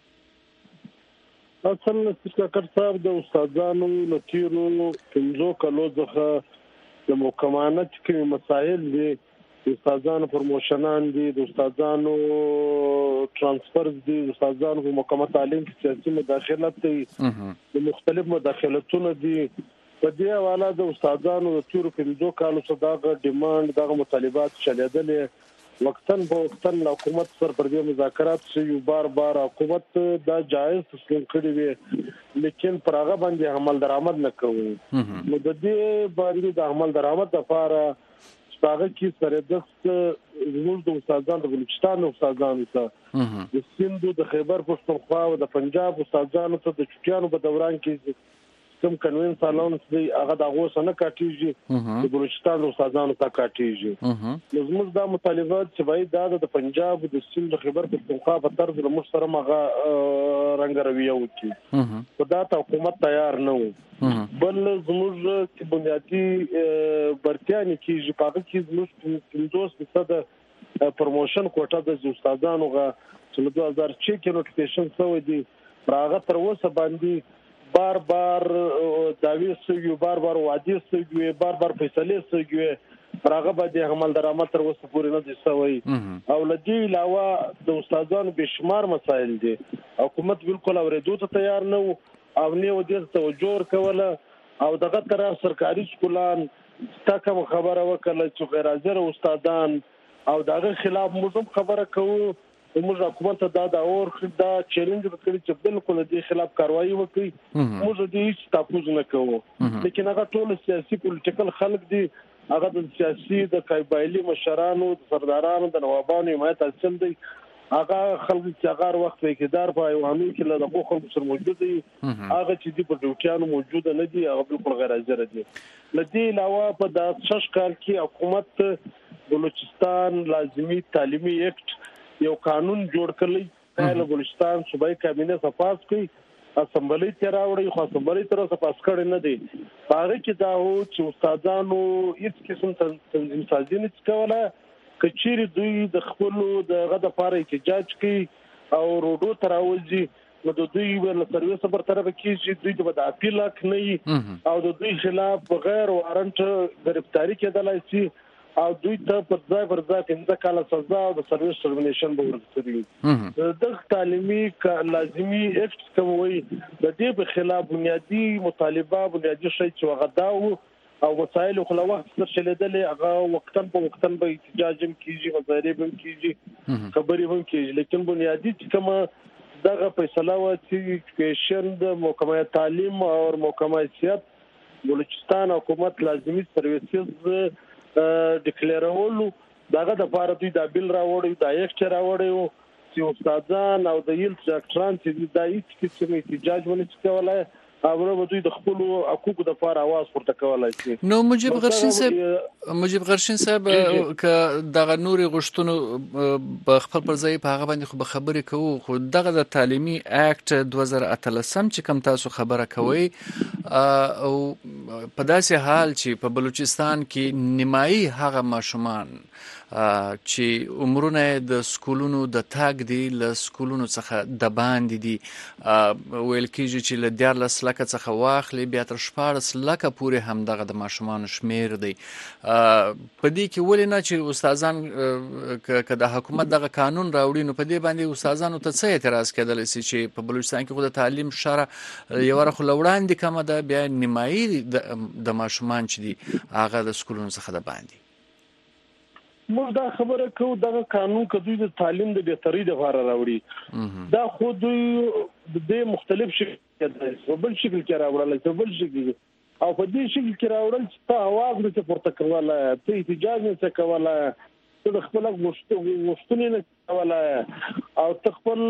اصل نصر کاکړ صاحب د استادانو له تیرو پنځو کلو څخه د محکمانه چې کومې مسایل دي د استادانو پروموشنان دي د استادانو ترانسفرز دي د استادانو په محکمه تعلیم کې سیاسي مداخلت دي د مختلف مداخلتونه دي. په دې حواله د استادانو د تیرو پنځو کالو څخه دغه ډیماند دغه مطالبات چلیدلې وقتاً په وقتاً حکومت سره پر دې مذاکرات شوي بار بار حکومت دا جایز تسلیم کړی وي لیکن پر هغه باندې عمل درآمد نه کوي. نو د دې باندې د عمل درآمد لپاره هغه کې سره د زموږ د استادانو د بلوچستان استادانو ته د سیند د خیبر پښتونخوا او د پنجاب استادانو ته د چټیانو په دوران کې کوم کنوینس الاونس دی هغه د هغه سره کاټیږي د بلوچستان استادانو ته کاټیږي. نو زموږ دا مطالبات چې باید د پنجاب د سیند د خیبر پښتونخوا په طرز له موږ سره مغه رنګ رویه وکړي په دا ته حکومت تیار نه وو. بل زموږ چې بنیادی برتیانی کېږي په هغه کې زموږ پنځوس فیصد پروموشن کوټه د استادانو غا چې دوه هزار شپږ کې نوټیفیکیشن شوی دی راغه تر اوسه باندې بار بار داوی سوي بار بار وادي سوي بار بار فیصله سوي راغه باندې عمل درآمد تر اوسه پورې نه دي سوي او لدی علاوه د استادانو بشمار مسایل دي. حکومت بالکل اوریدو ته تیار نه او نه ودی توجه کوله او دغه تر سرکاري سکولان تاکه خبره وکړه چې غیر حاضر استادان او دغه خلاف موږ خبره کوو. موږ حکومت ته دا د اور دا چیلنج وکړي چې بالکل دې خلاف کاروایی وکړي. موږ دې هیڅ تاسو نه کوو لیکن هغه ټول سیاسي پولیټیکل خلک دي هغه د سیاسي د قبایلی مشرانو د سردارانو د نوابانو حمایت حاصل دی. هغه خلک چې هغه وخت اقتدار په ایوانو کې له دغه خلکو سره موجود دي هغه چې دی په ډیوټیانو موجود نه دي هغه بالکل غیر حاضر دي. لدی علاوه په د شش کال کې حکومت بلوچستان لازمی تعلیمي اکټ یو قانون جوړ کړی د بلوچستان صوبایي کابینه صفاس کوي اسمبلی ته راوړي خو اسمبلی تر اوسه پاس کړی نه دی. هغه کې دا و چې استادانو هیڅ قسم تنظیم سازي نه کوله کچېری دوی د خپل د غد لپاره احتجاج کوي او روډو تراوځي نو د دوی ول سرویس پر طرف کې دوی د اپیل حق نه او د دوی خلاف بغیر وارنټ گرفتاری کېدلای شي او دوی ته په ځای پر ځای پنځه کاله سزا او د سرویس ټرمینیشن به ورکړي. د تعلیمي لازمي اکټ کوي د دې په خلاف بنیادی مطالبه بنیادی شی چې وغداو او وسایل خو له وخت سره چلیدلې هغه وختن په وختن به احتجاج هم کیږي مظاهره هم کیږي خبرې هم کیږي لیکن بنیادی چې کومه دغه فیصله و چې پیشن د محکمه تعلیم او محکمه سیاست بلوچستان حکومت لازمي سرویسز ډیکلیرولو داغه د لپاره دوی د بیل راوړی د ایکټ راوړی چې استادان او د یل ډاکټران چې د هیڅ قسم احتجاج ونه کولای او دوی د خپل حقوقو د لپاره आवाज پورته کولای شي. نو مجيب غرشین صاحب مجيب غرشین صاحب ک دغه نوري غشتونو په خپل پر ځای په هغه باندې خو خبرې کوو، خو دغه د تعلیمي اکټ دوه زره اتلسم چې کوم تاسو خبره کوي او په داسې حال چې په بلوچستان کې نیمایي هغه ماشومان چې عمرونه د سکولونو د تاګ دی له سکولونو څخه د باندې دي، ویل کېږي چې له دیارلس لکه څخه واخلي بیا تر شپاړس لکه پورې هم دغه د ماشومانو شمیر دی. په دې کې ولې نه چې استادان که د حکومت دغه قانون راوړي نو په دې باندې استادانو ته څه اعتراض کېدلی شي چې په بلوچستان کې خو د تعلیم شره یوه خو له وړاندې کمه ده، بیا نیمایي د ماشومان چې دي هغه د سکولونو څخه د باندې. موږ دا خبره کوو دغه قانون که دوی د تعلیم د بهترۍ لپاره راوړي دا خو دوی د مختلف شکل په بل شکل کې راوړل په بل شکل او په دې شکل کې راوړل چې ته आवाज نه پورته کوله، ته احتجاج نه کوله، ته خپل غوښتنې نه کوله او ته خپل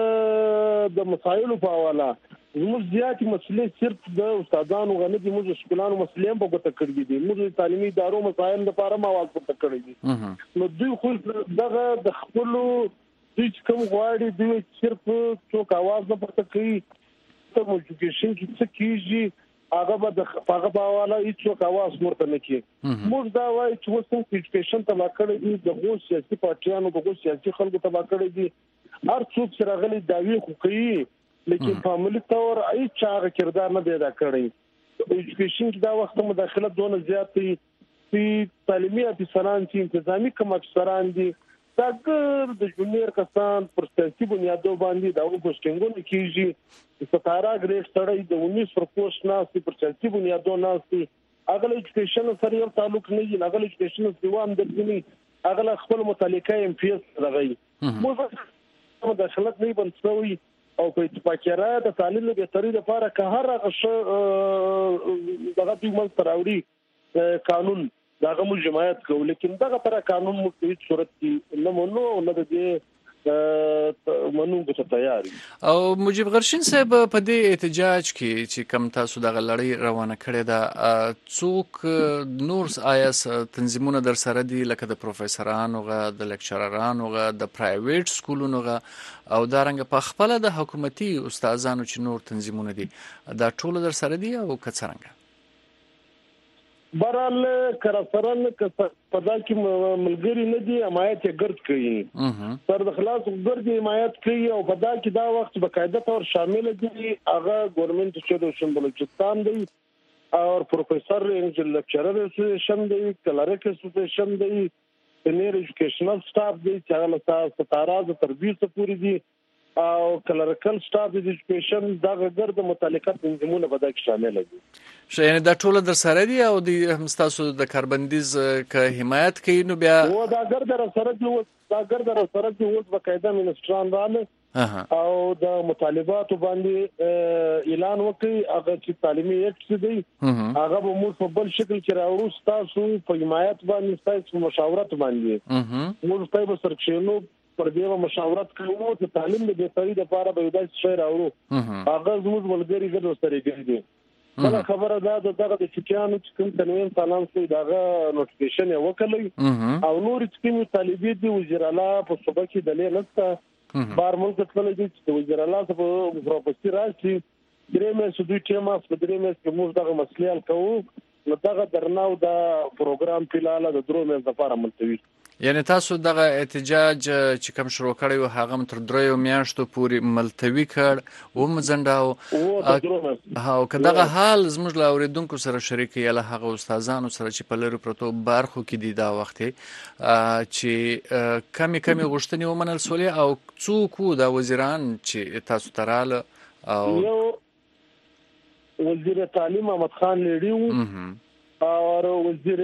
د مسایلو په حواله موږ زیاتې مسلې صرف د استادانو غنه دي، موږ سکولانو مسلې هم په ګوته کړې دي، موږ تعلیمي ادارو مسایل لپاره هم आवाज پورته کړی دي. نو دوی خو دغه د خپل دوی کوم غواړي دوی صرف څوک आवाज نه پورته کوي ته ایجوکیشن کې څه کیږي هغه به د هغه په حواله هیڅوک आवाज ورته نه کوي. موږ دا وایو چې وسم ایجوکیشن ته لاکړې دي د غو سیاسي پارټیانو د غو سیاسي خلکو ته لاکړې دي، هر څوک چې راغلي داوی خو کوي لیکن په عملی تور ای چاغه کردار نه پیدا کړی. ایجوکیشن کې دا وخت مداخله دونه زیات دي چې تعلیمي افسران چې انتظامی کوم افسران دي څنګه د جونیئر کسان پر سیاسي بنیادو باندې دا وګورئ کېږي ستاره ګریډ سره د انیس پر پوسټ نه پر سیاسي بنیادو نه سي اغل ایجوکیشن سره یو تعلق نه دی، اغل ایجوکیشن دیوان درځنی اغل خپل متعلقه ام پی اس راغی مو مداخله نه بنسوي او په اتفاقیه د تعلیم د بهترۍ لپاره که هر هغه دغه دوی مل تراوړي قانون دغه مو جماعت کوي، لیکن دغه پر قانون مو په هیڅ صورت کې نه مونږ نه د دې منونکو ته تیار او مجيب غرشین صاحب په دې احتجاج کې چې کم تاسو دغه لړۍ روانه کړې ده څوک نور آیاس تنظیمونه در سره دي لکه د پروفیسورانو غا د لیکچررانو غا د پرایویټ سکولونو غا او دا رنګ په خپل د حکومتي استادانو چې نور تنظیمونه دي دا ټول در سره دي او کڅرنګ برال کرسرن ک پدا کی ملګری نه دي حمایت ګرد کوي سر د خلاص ګرد حمایت کوي او پدا کی دا وخت بقاعده طور شامل دي هغه ګورنمنت ایجوکیشن بلوچستان دی او پروفیسور انجل لیکچرر ایسوسییشن دی کلریک ایسوسییشن دی سینیر ایجوکیشنل سټاف دی چې هغه ستاره د تربیت پوری دي او کلریکل سټاف د ایجوکیشن دغه ګرد متعلقه تنظیمونه په دغه شامل دي. شي یعنی دا ټول در سره دي او د همستاسو د کاربندیز ک حمایت کوي نو بیا او دا ګرد در سره دي دا ګرد در سره دي اوس بقاعده منستران رااله او د مطالبات باندې اعلان وکړي هغه چې تعلیمي اکټ دی هغه به موږ په بل شکل کې راوړو تاسو په حمایت باندې تاسو مشاورت باندې موږ په سرچینو پر دې مشاورت کوو چې تعلیم د بهترۍ لپاره به داسې شی راوړو هغه زموږ ملګری ګرځو سره ګرځي. بل خبره دا دغه د چکیانو چې کوم تنوین سلام سي دغه نوټیفیکیشن یې وکړي او نور چې کوم طالبي دي وزیر اعلی په صوبه کې دلې نسته بار ملک تللی دي چې وزیر اعلی په پروفیسور راشي درې مې سودي ټیماس په درې مې چې موږ دغه مسلې حل کوو نو دغه درناو د پروګرام په لاله د درو مې لپاره ملتوي. یعنی تاسو دغه احتجاج چې کوم شروع کړی و هغه تر دریو میاشتو پورې ملتوي کړ و مزنډاو او کداغه حال زموږ له اوریدونکو سره شریک یاله هغه استادانو سره چې په لری پروتو برخو کې دي دا وخت چې کمی کمی غوښتنې ومنل سولې او څوک د وزیران چې تاسو تراله او یو وزیر تعلیم احمد خان لیډیو او وزیر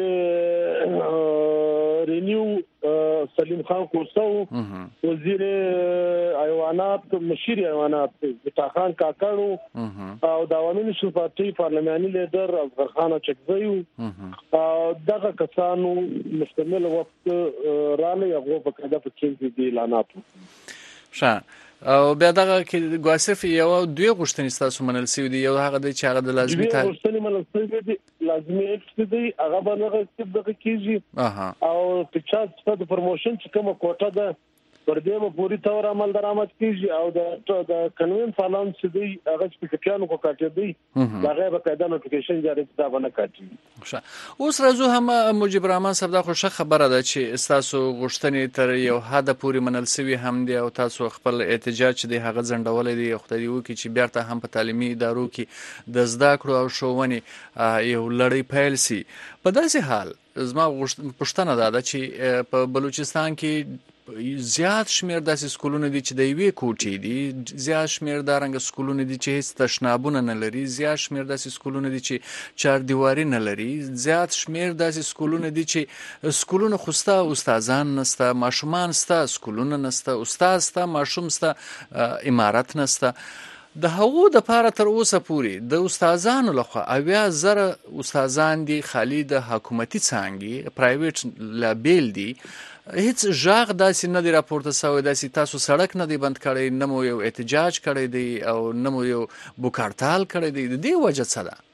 رینیو سلیم خان کوسو وزیر حیوانات مشیر حیوانات بتا خان کاکړو او د عوامي نشو پارټي پارلماني لیډر افغان خان چکزیو او دغه کسانو مشتمل وخت را نه یو په کده په کې دي اعلانات ښه او بیا دغه کې ګواسف یو دوی غوښتنې ستاسو منل سوي دي. یو هغه دی چې هغه د لازمي دوی غوښتنې منل سوي دي لازمي اکس دی هغه باندې دغه کیږي او ټیچر څخه د پروموشن چې کومه کوټه ده پر دې مو پوری تور عمل درآمد کیږي او د د قانون فعالان چې دی هغه سپیکرانو کو کاټي دی هغه به قاعده نوټیفیکیشن جاری کړه باندې کاټي. اوس راځو هم مجيب الرحمن صاحب دا خو ښه خبره ده چې تاسو غوښتنې تر یو حد پورې منل سوي هم دي او تاسو خپل احتجاج چې دی هغه ځنډولې دي خدای وکړي چې بیرته هم په تعلیمي ادارو کې د زده کړو او ښوونې یو لړۍ پیل سي. په داسې حال زما پوښتنه ده چې په بلوچستان کې زیات شمیر داسې سکولونه دي چې د یوې کوټې دي، زیات شمیر دا رنګ سکولونه دي چې هیڅ تشنابونه نه لري، زیات شمیر داسې سکولونه دي چې چار دیواري نه لري، زیات شمیر داسې سکولونه دي چې سکولونه خو ستا استادان نسته، ماشومان ستا، سکولونه نسته، استاد ستا، ماشوم ستا، امارت نسته. د هغو د پاره تر اوسه پورې د استادانو لخوا اویا زره استادان دي خالی د حکومتي څانګې پرایویټ لا بیل دي، هیڅ ژغ داسې نه دی راپورته شوی، داسې تاسو سړک نه دی بند کړی، نه مو یو احتجاج کړی دی او نه مو یو بوکارتال کړی دی. د دې وجه څه ده؟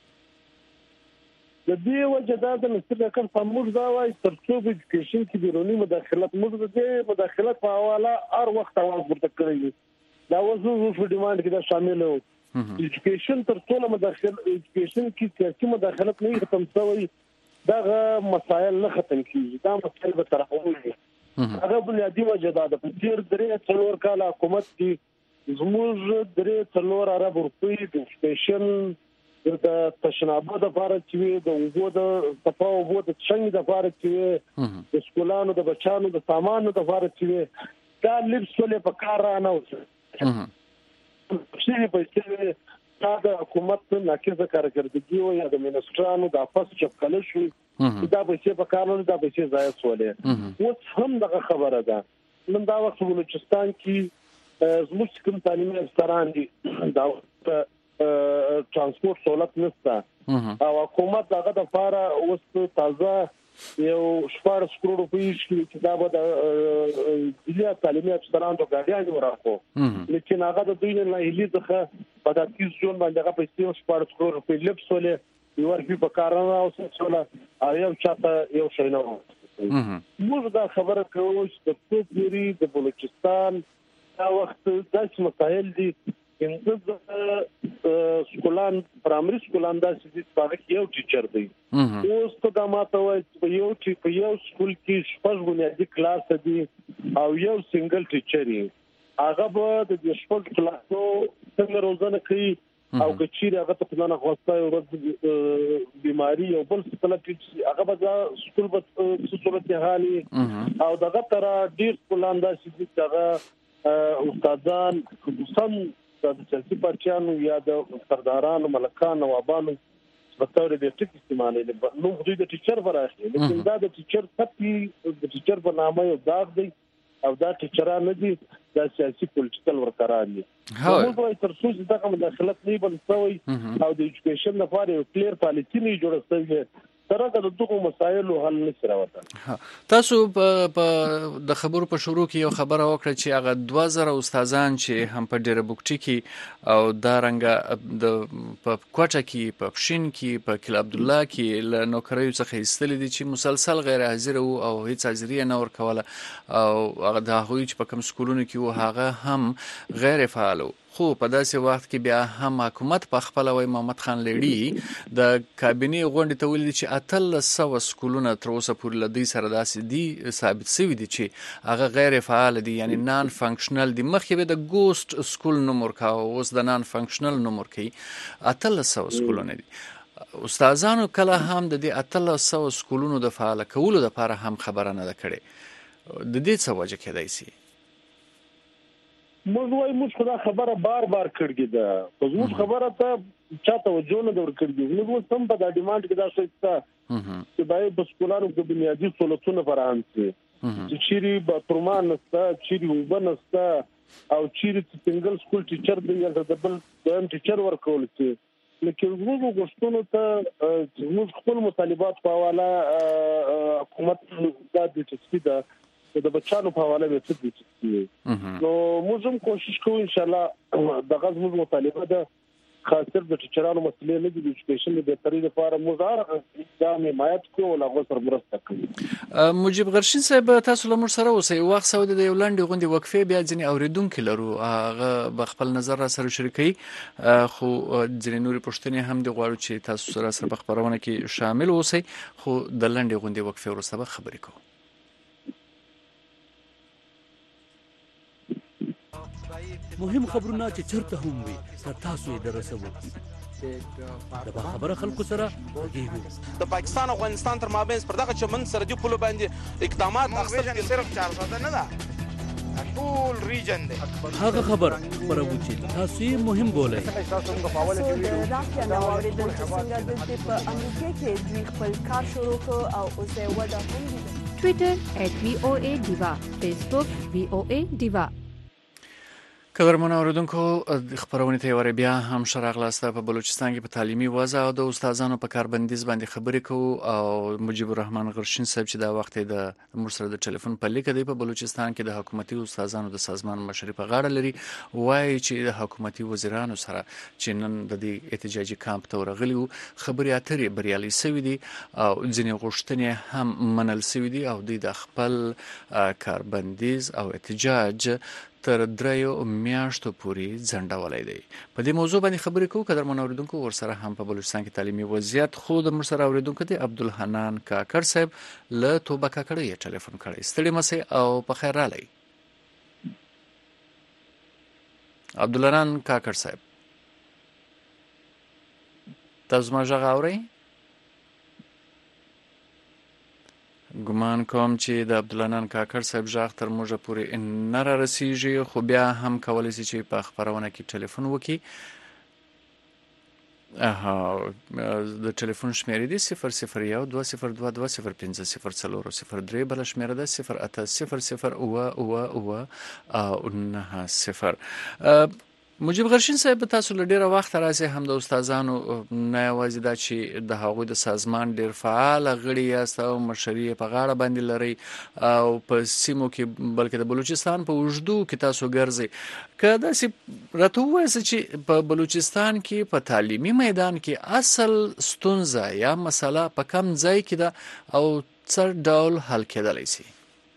د دې وجه دا ده چې څنګه کوم موږ دا وایي تر څو په ایجوکیشن کې بیرونی مداخلت موږ د دې مداخلت په حواله هر وخت आवाज ورته کړی دا وځو په ډیماند کې دا شامل وو. ایجوکیشن تر څو مداخلت ایجوکیشن کې سیاسي مداخلت نه ختم شوی دغه مسایل نه ختم کیږي، دا مسایل به تر اوسه هغه بنیادی وجه ده. په تیر درې څلور کال حکومت کې زموږ درې څلور ارب روپۍ د سپیشل د تشنابه د لپاره چې د وګړو د صفا او وګړو د څنګه د لپاره چې د سکولانو د بچانو د سامانو د لپاره چې دا لبس ولې په کار نه وځي چې په چې دا د حکومت ناقصه کارکردګي او یا د منسټرانو د افس چپکل شو دا به چې په کارونو دا به چې ځای سولې اوس هم دغه خبره ده. نن دا وخت بلوچستان کې زموږ کوم تعلیمي افسران دي دا ترانسپورت سہولت نشته او حکومت دغه د لپاره اوس تازه یو شپږ کروڑ روپۍ چې دا به د دلیا تعلیمي افسرانو ته غاډیان ورکو لیکن هغه د دوی نه هلي ځخه په د تیس جون باندې هغه پیسې شپږ کروڑ روپۍ لپ سولې یو ورکی په کارونه او څه او یو چاته یو شي نه موږ دا خبره کوو چې د پوری د بلوچستان دا وخت داسې مسایل دي چې سکولان پرایمري سکولان داسې دي چې یو ټیچر دی اوس ته دا ماته وایي چې یو چې په یو سکول کې شپږ بنیادي کلاس دي او یو سنگل ټیچر دی هغه به د شپږ کلاسو څنګه روزنه کوي او کچیر هغه ته نه خواسته او بیماری او بل څه کله هغه به سکول په صورت حالي او دغه تر ډیر سکولان داسې دي چې هغه استادان خصوصا د سیاسي پارټیانو یا د سردارانو ملکانو نوابانو په تور د ټیک استعمالي نو دوی د ټیچر وراسي لیکن دا د ټیچر پتی د ټیچر په نامه یو داغ دی او دا ټیچران نه دي دا سیاسي پولیټیکل ورکران دي. موږ وايي تر څو چې دغه مداخلت نه بل شوی او د ایجوکیشن لپاره یو کلیر پالیسی نه جوړ شوی ترغه د دغه مسایلو حل نشي راوته. تاسو په د خبرو په شروع کې یو خبره وکړه چې هغه دوه زره استادان چې هم په ډیره بوکټي کې او دا رنګه د په کوټه کې په پښین کې په کل عبد الله کې له نوکریو څخه ایستل دي چې مسلسل غیر حاضر وو او هیڅ حاضری نه ورکوله او هغه د هغوی چې په کوم سکولونو کې وو هغه هم غیر فعال وو. خو په داسې وخت کې بیا هم حکومت په خپل وای محمد خان لیډي د کابینه غونډې ته ویل چې اتلس سوه سکولونه تر اوسه پورې له دوی سره داسې دي ثابت شوي دي چې هغه غیر فعال دي یعنی نان فنکشنل دي. مخکې به د ګوست سکول نوم ورکاوه اوس د نان فنکشنل نوم ورکوي. اتلس سوه سکولونه دي. استادانو کله هم د دې اتلس سوه سکولونو د فعال کولو لپاره هم خبره نه ده کړې. د دې څه وجه کېدای شي؟ موږ وايي موږ خدا خبره بار بار کړګی ده خو موږ خبره ته چاته وجونه د ور کړګی موږ سم په د ډیماند کې دا شوی چې باید په سکولانو کې بنیادی سہولتونه فراهم شي چې چیرې به پرمان نسته چیرې وبن نسته او چیرې سنگل سکول ټیچر دی یا د بل دویم ټیچر ورکول شي. لیکن موږ غوښتنو ته موږ خپل مطالبات په حواله حکومت دا د تسبیح د بچانو په حواله به څه دي. نو موږ هم کوشش کوو ان شاء الله د غږ موږ مطالبه ده خاصه د ټیچرانو مسلې نه دي د ایجوکیشن د بهتري لپاره موږ هر اقدام حمایت کوو او هغه سره مرسته کوو. مجيب غرشین صاحب تاسو له موږ سره اوسئ. وخت سود د یو لنډ غونډې وقفې بیا ځینې اوریدونکو لرو هغه به خپل نظر را سره شریکوي خو ځینې نورې پوښتنې هم دي غواړو چې تاسو سره سره په خبرونه کې شامل اوسئ خو د لنډې غونډې وقفې وروسته به خبرې کوو. مهم خبرونه چې چرته هم وي تر تاسو یې درسوو. د خبره خلکو سره غږیږو. د پاکستان او افغانستان تر مابین پر دغه چمن سرحدي پولو باندې اقدامات اخیستل صرف چار ساده نه ده ټول ریجن دی. هغه خبر خبرو چې تاسو یې مهم بولئ. د راکیا نو اوریدل چې څنګه د په امریکا کې دوی خپل کار شروع کړ او اوس یې وده هم دي. ټویټر ایټ وی او ای ډیوا، فیسبوک وی او ای ډیوا. قدرمن اوریدونکو خبرونه ته ور بیا هم شراغلاست په بلوچستان کې په تعلیمي وضع او د استادانو په کاربندیز باندې خبرې کوو او مجيب الرحمن غرشین صاحب چې دا وخت د مرسره د ټلیفون په لیک دی په بلوچستان کې د حکومتي استادانو د سازمان مشري په غاړه لري وایي چې د حکومتي وزیرانو سره چې نن د دې احتجاجي کامپ ته ورغلي وو خبرې اترې بریالي شوې دي او ځینې غوښتنې هم منل شوې دي او د خپل کاربندیز او احتجاج تر دریو میاشتو پورې ځنډولای دی. په دې موضوع باندې خبرې کوو قدرمن اوریدونکو ورسره هم په بلوچستان کې تعلیمي وضعیت خو د مرسره اوریدونکو دی عبدالحنان کاکړ صاحب له توبه کاکړ یې ټلیفون کړی. ستړي مسئ او په خیر رالی. عبدالحنان کاکړ صاحب تاسو ما غږ اورئ؟ ګمان کوم چې د عبدالحنان کاکړ صاحب ژغ تر موږ پورې نه را رسیږي خو بیا هم کولی شي چې په خبرونه کې ټلیفون وکړي. د ټلیفون شمیرې دي صفر صفر یو دوه صفر دوه دوه صفر پنځه صفر څلور صفر درې بله شمیره ده صفر اته صفر صفر اوه اوه اوه او نهه صفر. مجيب غرشین صاحب تاسو له ډیره وخت راځي هم د استادانو نه یوازې دا چې د هغوی د سازمان ډیر فعال غړي یاست او مشري په غاړه باندې لري او په سیمو کې بلکې د بلوچستان په وجدو کې تاسو ګرځي که داسې راته ووایاست چې په بلوچستان کې په تعلیمي میدان کې اصل ستونزه یا مسله په کم ځای کې ده او څه ډول حل کېدلی شي؟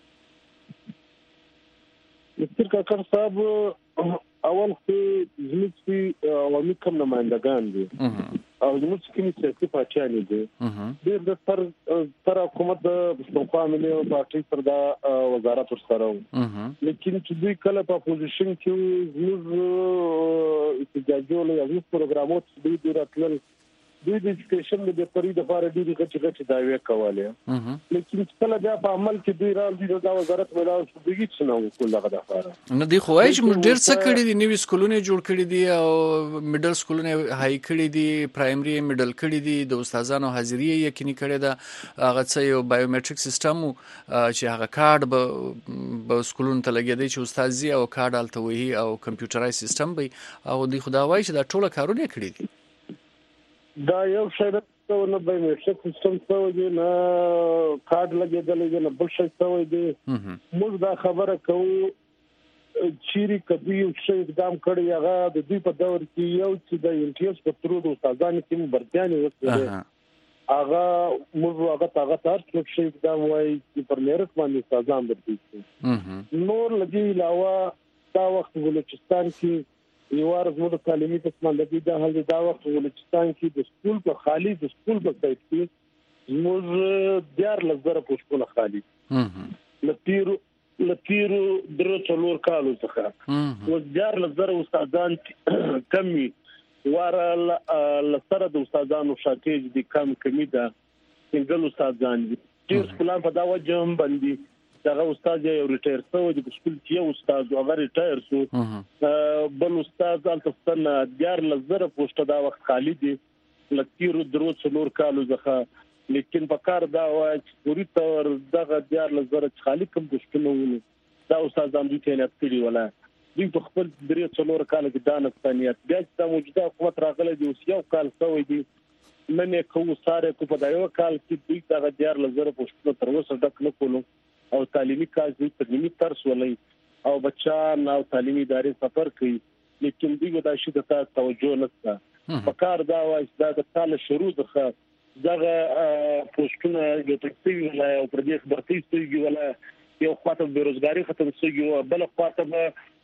مستر کاکړ صاحب اول خو زموږ عوامي کم نمایندګان دي او زموږ کوم سیاسي پاچان دي ډېر د تر تر حکومت د پښتونخوا ملي پارټي پر دا وزارت ورسره و لیکن چې دوی کله په اپوزیشن کې زموږ احتجاجونه یا زموږ پروګرامونه دوی دوی راتلل دوی د ایجوکیشن د بهتري لپاره ډېرې غټې غټې دعوې کولې لیکن کله بیا په عمل کې دوی راځي دا وزارت ملاو شو دوی هیڅ نه وکړل هغه لپاره نه دی خو وایي چې موږ ډېر څه کړي دي نوي سکولونه جوړ کړي دي او میډل سکولونه هاي کړي دي پرایمري میډل کړي دي د استادانو حاضري یقیني کړي ده هغه څه یو بایومټریک سیستم چې هغه کارت به سکولونو ته لګېدی چې استاد زی او کارت هلته وهي او کمپیوټرایز سیستم وي او دوی خو دا وایي چې دا ټوله کارونه یې کړي دي. دا یو شی نه بایومټریک سیستم څه دی نه کارت لګېدلی دی نه بل شی څه دی. موږ دا خبره کوو چیرې کدی یو شی اقدام کړی هغه د دوی په دور کې یو چې د انټیاس په ترو د استادانو کې برتیانې وکړي هغه موږ هغه هغه تر څو شی اقدام وایي چې پر میرټ باندې استادان برتي نور لګي علاوه دا وخت بلوچستان کې یوار زموږ تعلیمي پسماندګي دا حل دا وخت بلوچستان کې د سکول په خالی د سکول په سایت کې زموږ دیار لزره پوښتنه خالی لپیرو لپیرو درو څلور کالو څخه و دیار لزره استادان کمی واره لسره د استادانو شاکېج دي کم کمی ده څنګه استادان دي ډیر سکولان په دا وجه هم باندې دغه استاد یو ریټایر شو د سکول کې یو استاد هغه ریټایر شو بل استاد البته ستنه دیار لزره پوسټه دا وخت خالی دي لکیرو درو څلور کالو ځخه لیکن په کار دا وایي چې پوری تور دغه دیار لزره خالی کوم پوسټونه ونه دا استادان دوی ته نه کړی ولا دوی په خپل درې څلور کال کې دانستانیت بیا چې موجوده حکومت راغله دی اوس یو کال سوی دی منې کوو ساره کو په دا یو کال کې دوی دغه دیار لزره پوسټونه تر اوسه ډک نه کولو او تعلیمي کال دوی تعلیمي ترس ولای او بچان او تعلیمي ادارې سفر کوي لیکن دوی دا شي د توجه نشته په کار دا وایي دا د کال شروع څخه دغه پوسټونه یو تکسي ولا او پر دې خبرتي ستوي ولا یو خاطر بیروزګاری ختم شوی او بل خاطر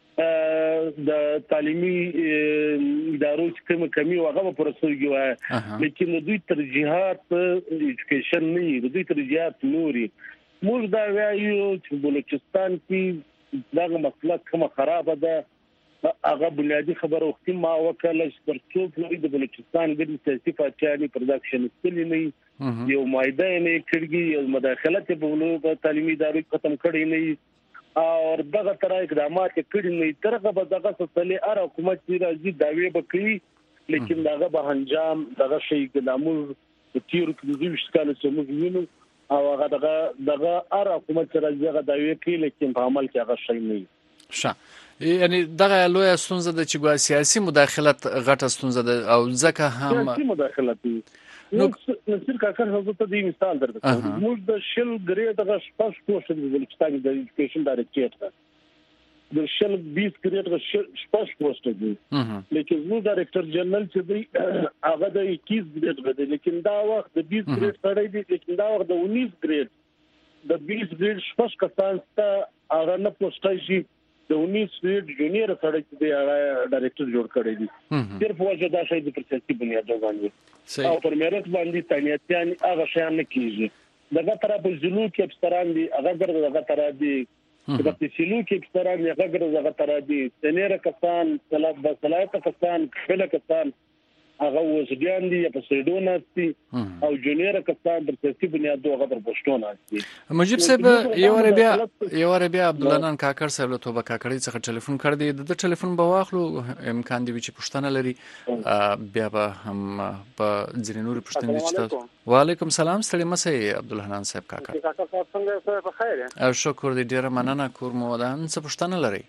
د تعلیمي ادارو چې کوم کمی وغه پر سوي وای لیکن دوی ترجیحات ایجوکیشن نه دوی ترجیحات نوري موږ دا وایو چې بلوچستان کې دغه مسله کومه خراب ده هغه بنیادی خبره وختي ما وکړه چې ترڅو په د بلوچستان د سیاسي پاتیانی پروډکشن ستلی نه یو مایده نه کړي یو مداخلت په تعلیمي ادارو ختم کړي نه او دغه تر اقدامات کړي نه ترغه به دغه سلسله ار حکومت چې راځي داوی وکړي لیکن دغه به انجام دغه شی ګلامو تیر کې دوی شکل سمو وینو او هغه دغه دغه ار حکومت چې راځي هغه داوی کوي لیکن په عمل کې هغه شی نه شه یعنی دغه لوی ستونزه د چې سیاسي مداخلت غټه ستونزه ده او ځکه هم سیاسي مداخلت نو نصیر کاکر حضرت ته دی مثال درته موږ د شل ګریډ غ شپږ پوسټ د بلوچستان د ایجوکیشن ډایریکټر د شل بیس ګریډ غ شپږ پوسټ دی لیکن نو ډایریکټر جنرال چې دی هغه د اکیس ګریډ غدي لیکن دا وخت د بیس ګریډ سره دی لیکن دا وخت د انیس ګریډ د بیس ګریډ شپږ کسان ته هغه نه پوسټای شي د انیس ګریډ جونیئر سره چې دی هغه ډایریکټر جوړ کړی دی صرف وجه دا شی د پرسنټي بنیاد باندې او پر میرټ باندې تانیتيان هغه شیان نه کیږي دغه طرف زلو کې افسران دي هغه ګرځي دغه طرف دي د تسلو کې افسران دي هغه ګرځي دغه طرف دي سنیر کسان صلاح بصلاحت کسان خپل کسان هغه وسديان دي په سیډونه دي او جونیئر کسان د سیاسي بنیاد دوه غبر پښتون دي مجيب صاحب یو ور بیا یو ور بیا عبد الله نن کاکر صاحب له توبه کاکړی څخه ټلیفون کړ دی د ټلیفون به واخلو امکان دی چې پښتنه لري بیا به هم په ځینوري پښتنې چې وعلیکم سلام ستړي مسئ عبد الله نن صاحب کاکر کاکر صاحب څنګه په خیر او شکر دې ډیره مننه کور مو ودان څه پښتنه لري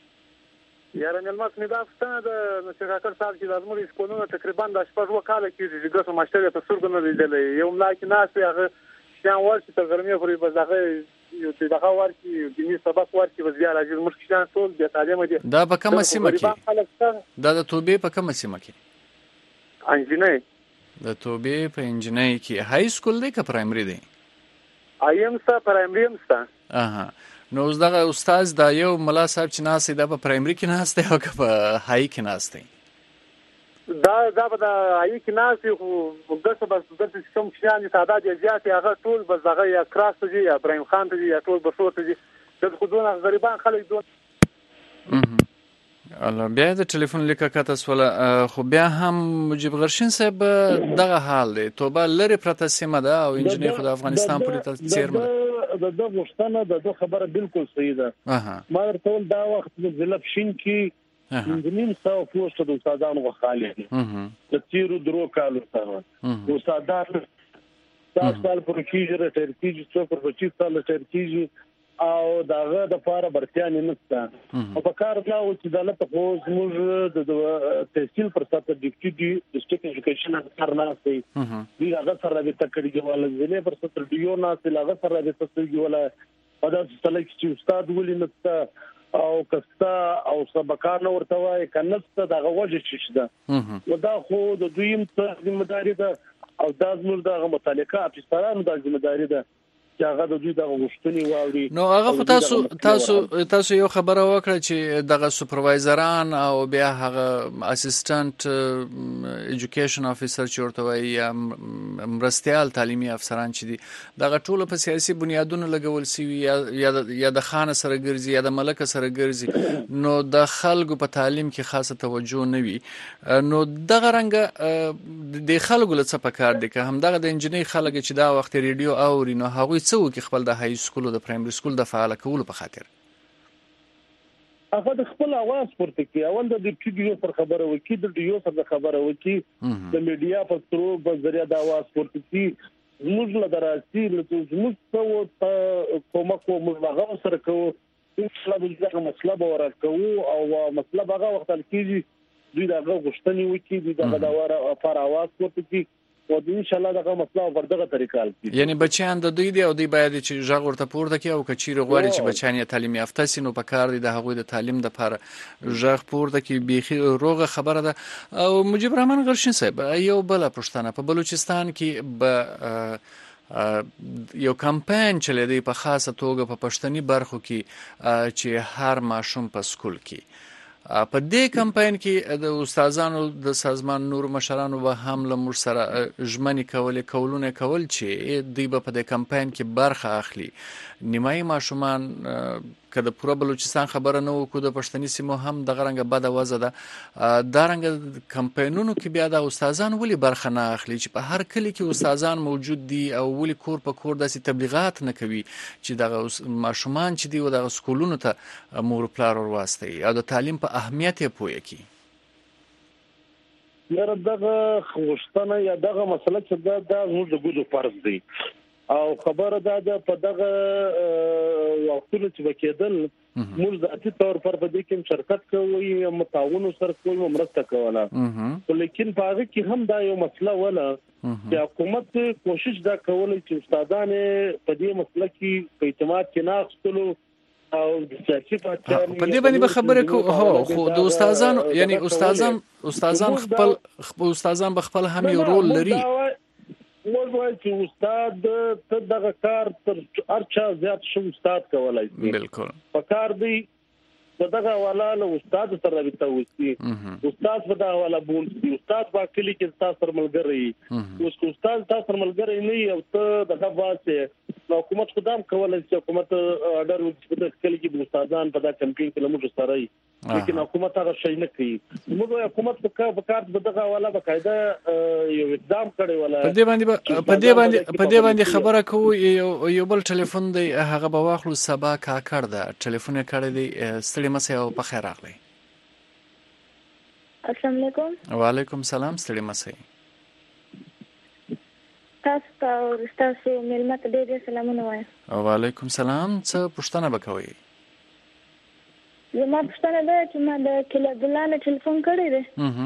یاره ملمت مې دا ستنه د نصیر کاکر صاحب چې د زموږ سکولونو تقریبا د شپږ وکاله کېږي چې ګسو ماشټر په سرګ نه لیدلې یو ملاک ناس هغه شان ورشي تر ګرمي پورې بس هغه یو دغه ورشي د دې سبق ورشي بس بیا راځي موږ شان ټول د تعلیم دي دا په کومه سیمه کې دا د توبې په کومه سیمه کې انجینر د توبې په انجینر کې های سکول دی که پرایمري دی ایم سا پرایمري ام سا اها نو دغه استاد دا یو ملا صاحب چې ناس دی په پرایمري کې ناس دی او په های کې ناس دی دا دا په های کې ناس دی خو دغه بس د کوم شان تعداد زیات هغه ټول بس دغه یا کراس دی یا ابراهيم خان دی یا ټول بسوت دی د خودونه غریبان خلک دون الله بیا د ټلیفون لیکه کته سواله خو بیا هم مجيب غرشین صاحب دغه حال دی توبه لري پرته سیمه ده او انجینر خو د افغانستان پورې ته چیرمه د د غشتنه د خبره بالکل صحیح ده ما ورته دا وخت د زلفشین کې د نیم سو پوسټ د استادانو غخاله دي د تیرو درو کالو سره استادان تاسو کال پر کیږي رټر کیږي څو پر پچیس سال رټر کیږي او داغه د فاره برتيان نشته او په کار دا و چې دلته خو زموږ د تحصیل پر سطح ډیپټي ډیسټریکټ ایجوکیشن افسر نه سي دی هغه سره د تکړه ولا ځنه پر سطح ډیو نه سي هغه سره د تسوي ولا په داسې تل کې استاد ولې نشته او کستا او سبقانه ورته وای کنهسته دغه وجه شته نو دا خو د دویم ذمہ داری ده او دا زموږ د متعلقه افسرانو د ذمہ داری ده هغه د دوی دغه غوښتنې واوري نو هغه خو تاسو تاسو تاسو یو خبره وکړه چې دغه سپروایزران او بیا هغه اسسټنټ ایجوکیشن افیسر چې ورته وایي یا مرستيال تعلیمي افسران چې دي دغه ټول په سیاسي بنیادونو لګول سوي یا یا د خان سره ګرځي یا د ملک سره ګرځي نو د خلکو په تعلیم کې خاصه توجه نه وي نو دغه رنګ د خلکو لڅ په کار دي که هم دغه د انجینر خلک چې دا وخت ریډیو اوري نو هغه څو کې خپل د های سکول او د پرایمري سکول د فعال کولو په خاطر هغه د خپل आवाज پورته کوي اول د ډیو پر خبره وکي د ډیو سره خبره وکي د میډیا په سترو په ذریعہ د आवाज پورته کوي موږ له دراسي له موږ څو کومه کومه هغه سره کوو چې دغه مسله ورکوو او مسله هغه وخت کېږي دوی دغه غوښتنې وکي دوی دغه د واره پر आवाज پورته کوي او ان شاء الله دغه مسله په دغه طریقه حل کیږي. یعنی بچیان د دوی دی او دوی باید چې ژغ ورته پورته کړي او کچیر غواړي چې بچیان یې تعلیم یافته سي نو په کار دي د هغوی د تعلیم د لپاره ژغ پورته کړي. بیخي روغه خبره ده. او مجيب الرحمن غرشین صاحب یو بل پښتنه په بلوچستان کې به یو کمپاین چلیدي په خاصه توګه په پښتني برخو کې چې هر ماشوم په سکول کې په دې کمپاین کې د استادانو د سازمان نور مشرانو به هم له موږ سره ژمنې کولې کولونه کول چې دوی به په دې کمپاین کې برخه اخلي. نیمایي ماشومان که د پوره بلوچستان خبره نه وکړو د پښتني سیمو هم دغه رنګه بده وضع ده. دا رنګه کمپاینونو کې بیا د استادان ولې برخه نه اخلي چې په هر کلی کې استادان موجود دي او ولې کور په کور داسې تبلیغات نه کوي چې دغه ماشومان چې دي و دغه سکولونو ته مور پلار ورواستوي او د تعلیم په اهمیت یې پوه کړي. یاره دغه غوښتنه یا دغه مسله چې دا دا زموږ د ګوزو فرض دی او خبره دا ده په دغه وختونو چې وکیدل موږ د اتی تور پر په دې کې شرکت کوي او متعاون سره کوي مرسته کوله. لیکن په هغه کې هم دا یو مسله ولا چې حکومت کوشش دا کوي چې استادان په دې مسله کې په اعتماد کې نه اخستلو او د سیاسي پاتې په دې باندې خبره کو هو خو د استادانو یعنی استادان استادان خپل خپل استادان به خپل هم یو رول لري. موږ وایو چې استاد ته دغه کار تر هر چا زیات شو استاد کولای شي. بالکل په کار دی دغه حواله له استاد سره رابطه وسی. استاد په دغه حواله بولي. استاد په کلی کې تاسو سره ملګری اوس استاد تاسو سره ملګری نه او ته دغه واسه حکومت خدام کولای شي. حکومت اډر وکړي په کلی کې استادان په دغه کمپین کې لمر سره وي لیکن حکومت هغه شي نه کوي. موږ حکومت په کار په دغه حواله بقاعده یو اقدام کړی ولا په دې باندې په دې باندې په دې باندې خبره کوو. یو بل ټلیفون دی هغه به واخلو. سبا کاکړ ده ټلیفون کړی دی. ستړي مسه او په خیر راغلی. السلام علیکم. وعلیکم سلام. ستړي مسه. تاسو ته تاسو ملمه ته ډېر سلامونه وایم. وعلیکم سلام. څه پوښتنه وکوي؟ زما پوښتنه ده چې ما د کله ګلانه ټلیفون کړی دی.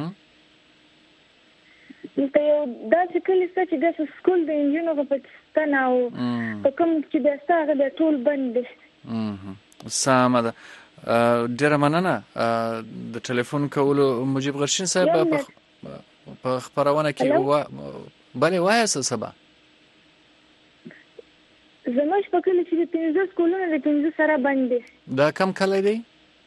نو ته یو داسې کلی څه چې د سکول د انجینو په پاکستان او په کوم چې د ستاره د ټول بند دي. سمه ده. ډیره مننه د ټلیفون کولو. مجيب غرشین صاحب په خبرونه کې و بلې وایسه سبا زموږ په کلی چې د پنځه سکولونه د پنځه سره بند دي. دا کم کلی دی؟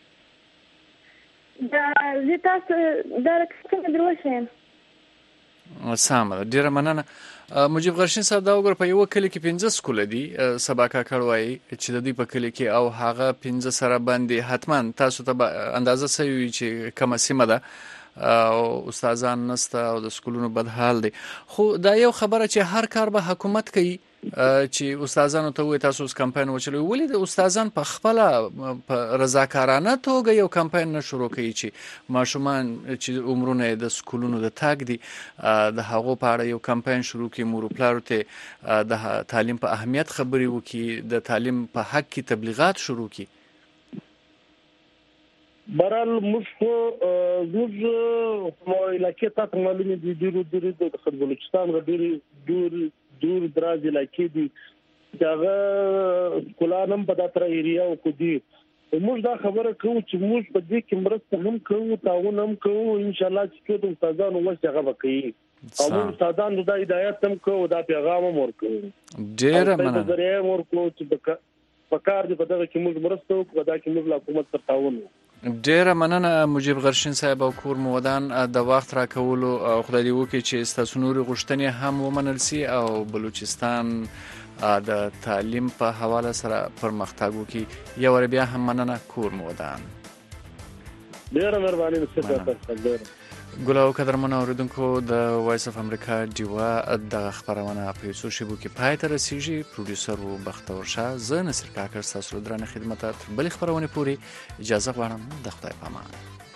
دا زه تاسو دا څنګه دروښیم. سمه ده. ډیره مننه. مجيب غرشین صاحب دا وګور په یو کلی کې پنځه سکول دي. سبا کاکړ وایي چې د دې په کلی کې او هغه پنځه سره باندې حتما تاسو ته اندازه سوي چې کومه سیمه ده او استادان نسته او د سکولونو بد حال دي. خو دا یو خبره چې هر کار به حکومت کوي چې استادانو ته وي تاسو اوس کمپاین وچلوي. ولې د استادان په خپل په رضاکارانه توګه یو کمپاین نه شروع کوي چې ماشومان چې عمرونه د سکولونو د تاګ دي د هغو په اړه یو کمپاین شروع کوي. مور پلار ته د تعلیم په اهمیت خبرې وکړي. د تعلیم په حق کې تبلیغات شروع کړي. برال مشکو زوج مو علاقه ته معلومه دي ډیرو ډیرو د بلوچستان غډيري دور دور دراز علاقې دي چې هغه کولانم په داتره ایریا او کو دي. موږ دا خبره کوو چې موږ په دې کې مرسته هم کوو تعاون هم کوو. ان شاء الله چې ټول استادانو وځي هغه وکړي او موږ استادانو د هدایت هم کوو دا پیغام هم ورکوو. ډېر مننه. ذریعہ ورکوو چې په کار دې په دغه کې موږ مرسته وکړو دا کې موږ له حکومت سره تعاون وکړو. ډیره مننه مجيب غرشین صاحب او کور مودان د وخت را کولو. خدای دې وکړي چې ستاسو نوري غوښتنې هم ومنل سي او بلوچستان د تعلیم په حواله سره پرمختګ وکړي. یو ور بیا هم مننه کور مودان. ډیره مهرباني ستاسو. ګلو قدرمن اوریدونکو د وایس اف امریکا دیوا د خبرونه په یوه شیبو کې پای ته رسیږي. پروډوسر و بختور شاه زه نصر کاکړ تاسو درنه خدمت ته بل خبرونه پوری اجازه غواړم. د خدای پامان.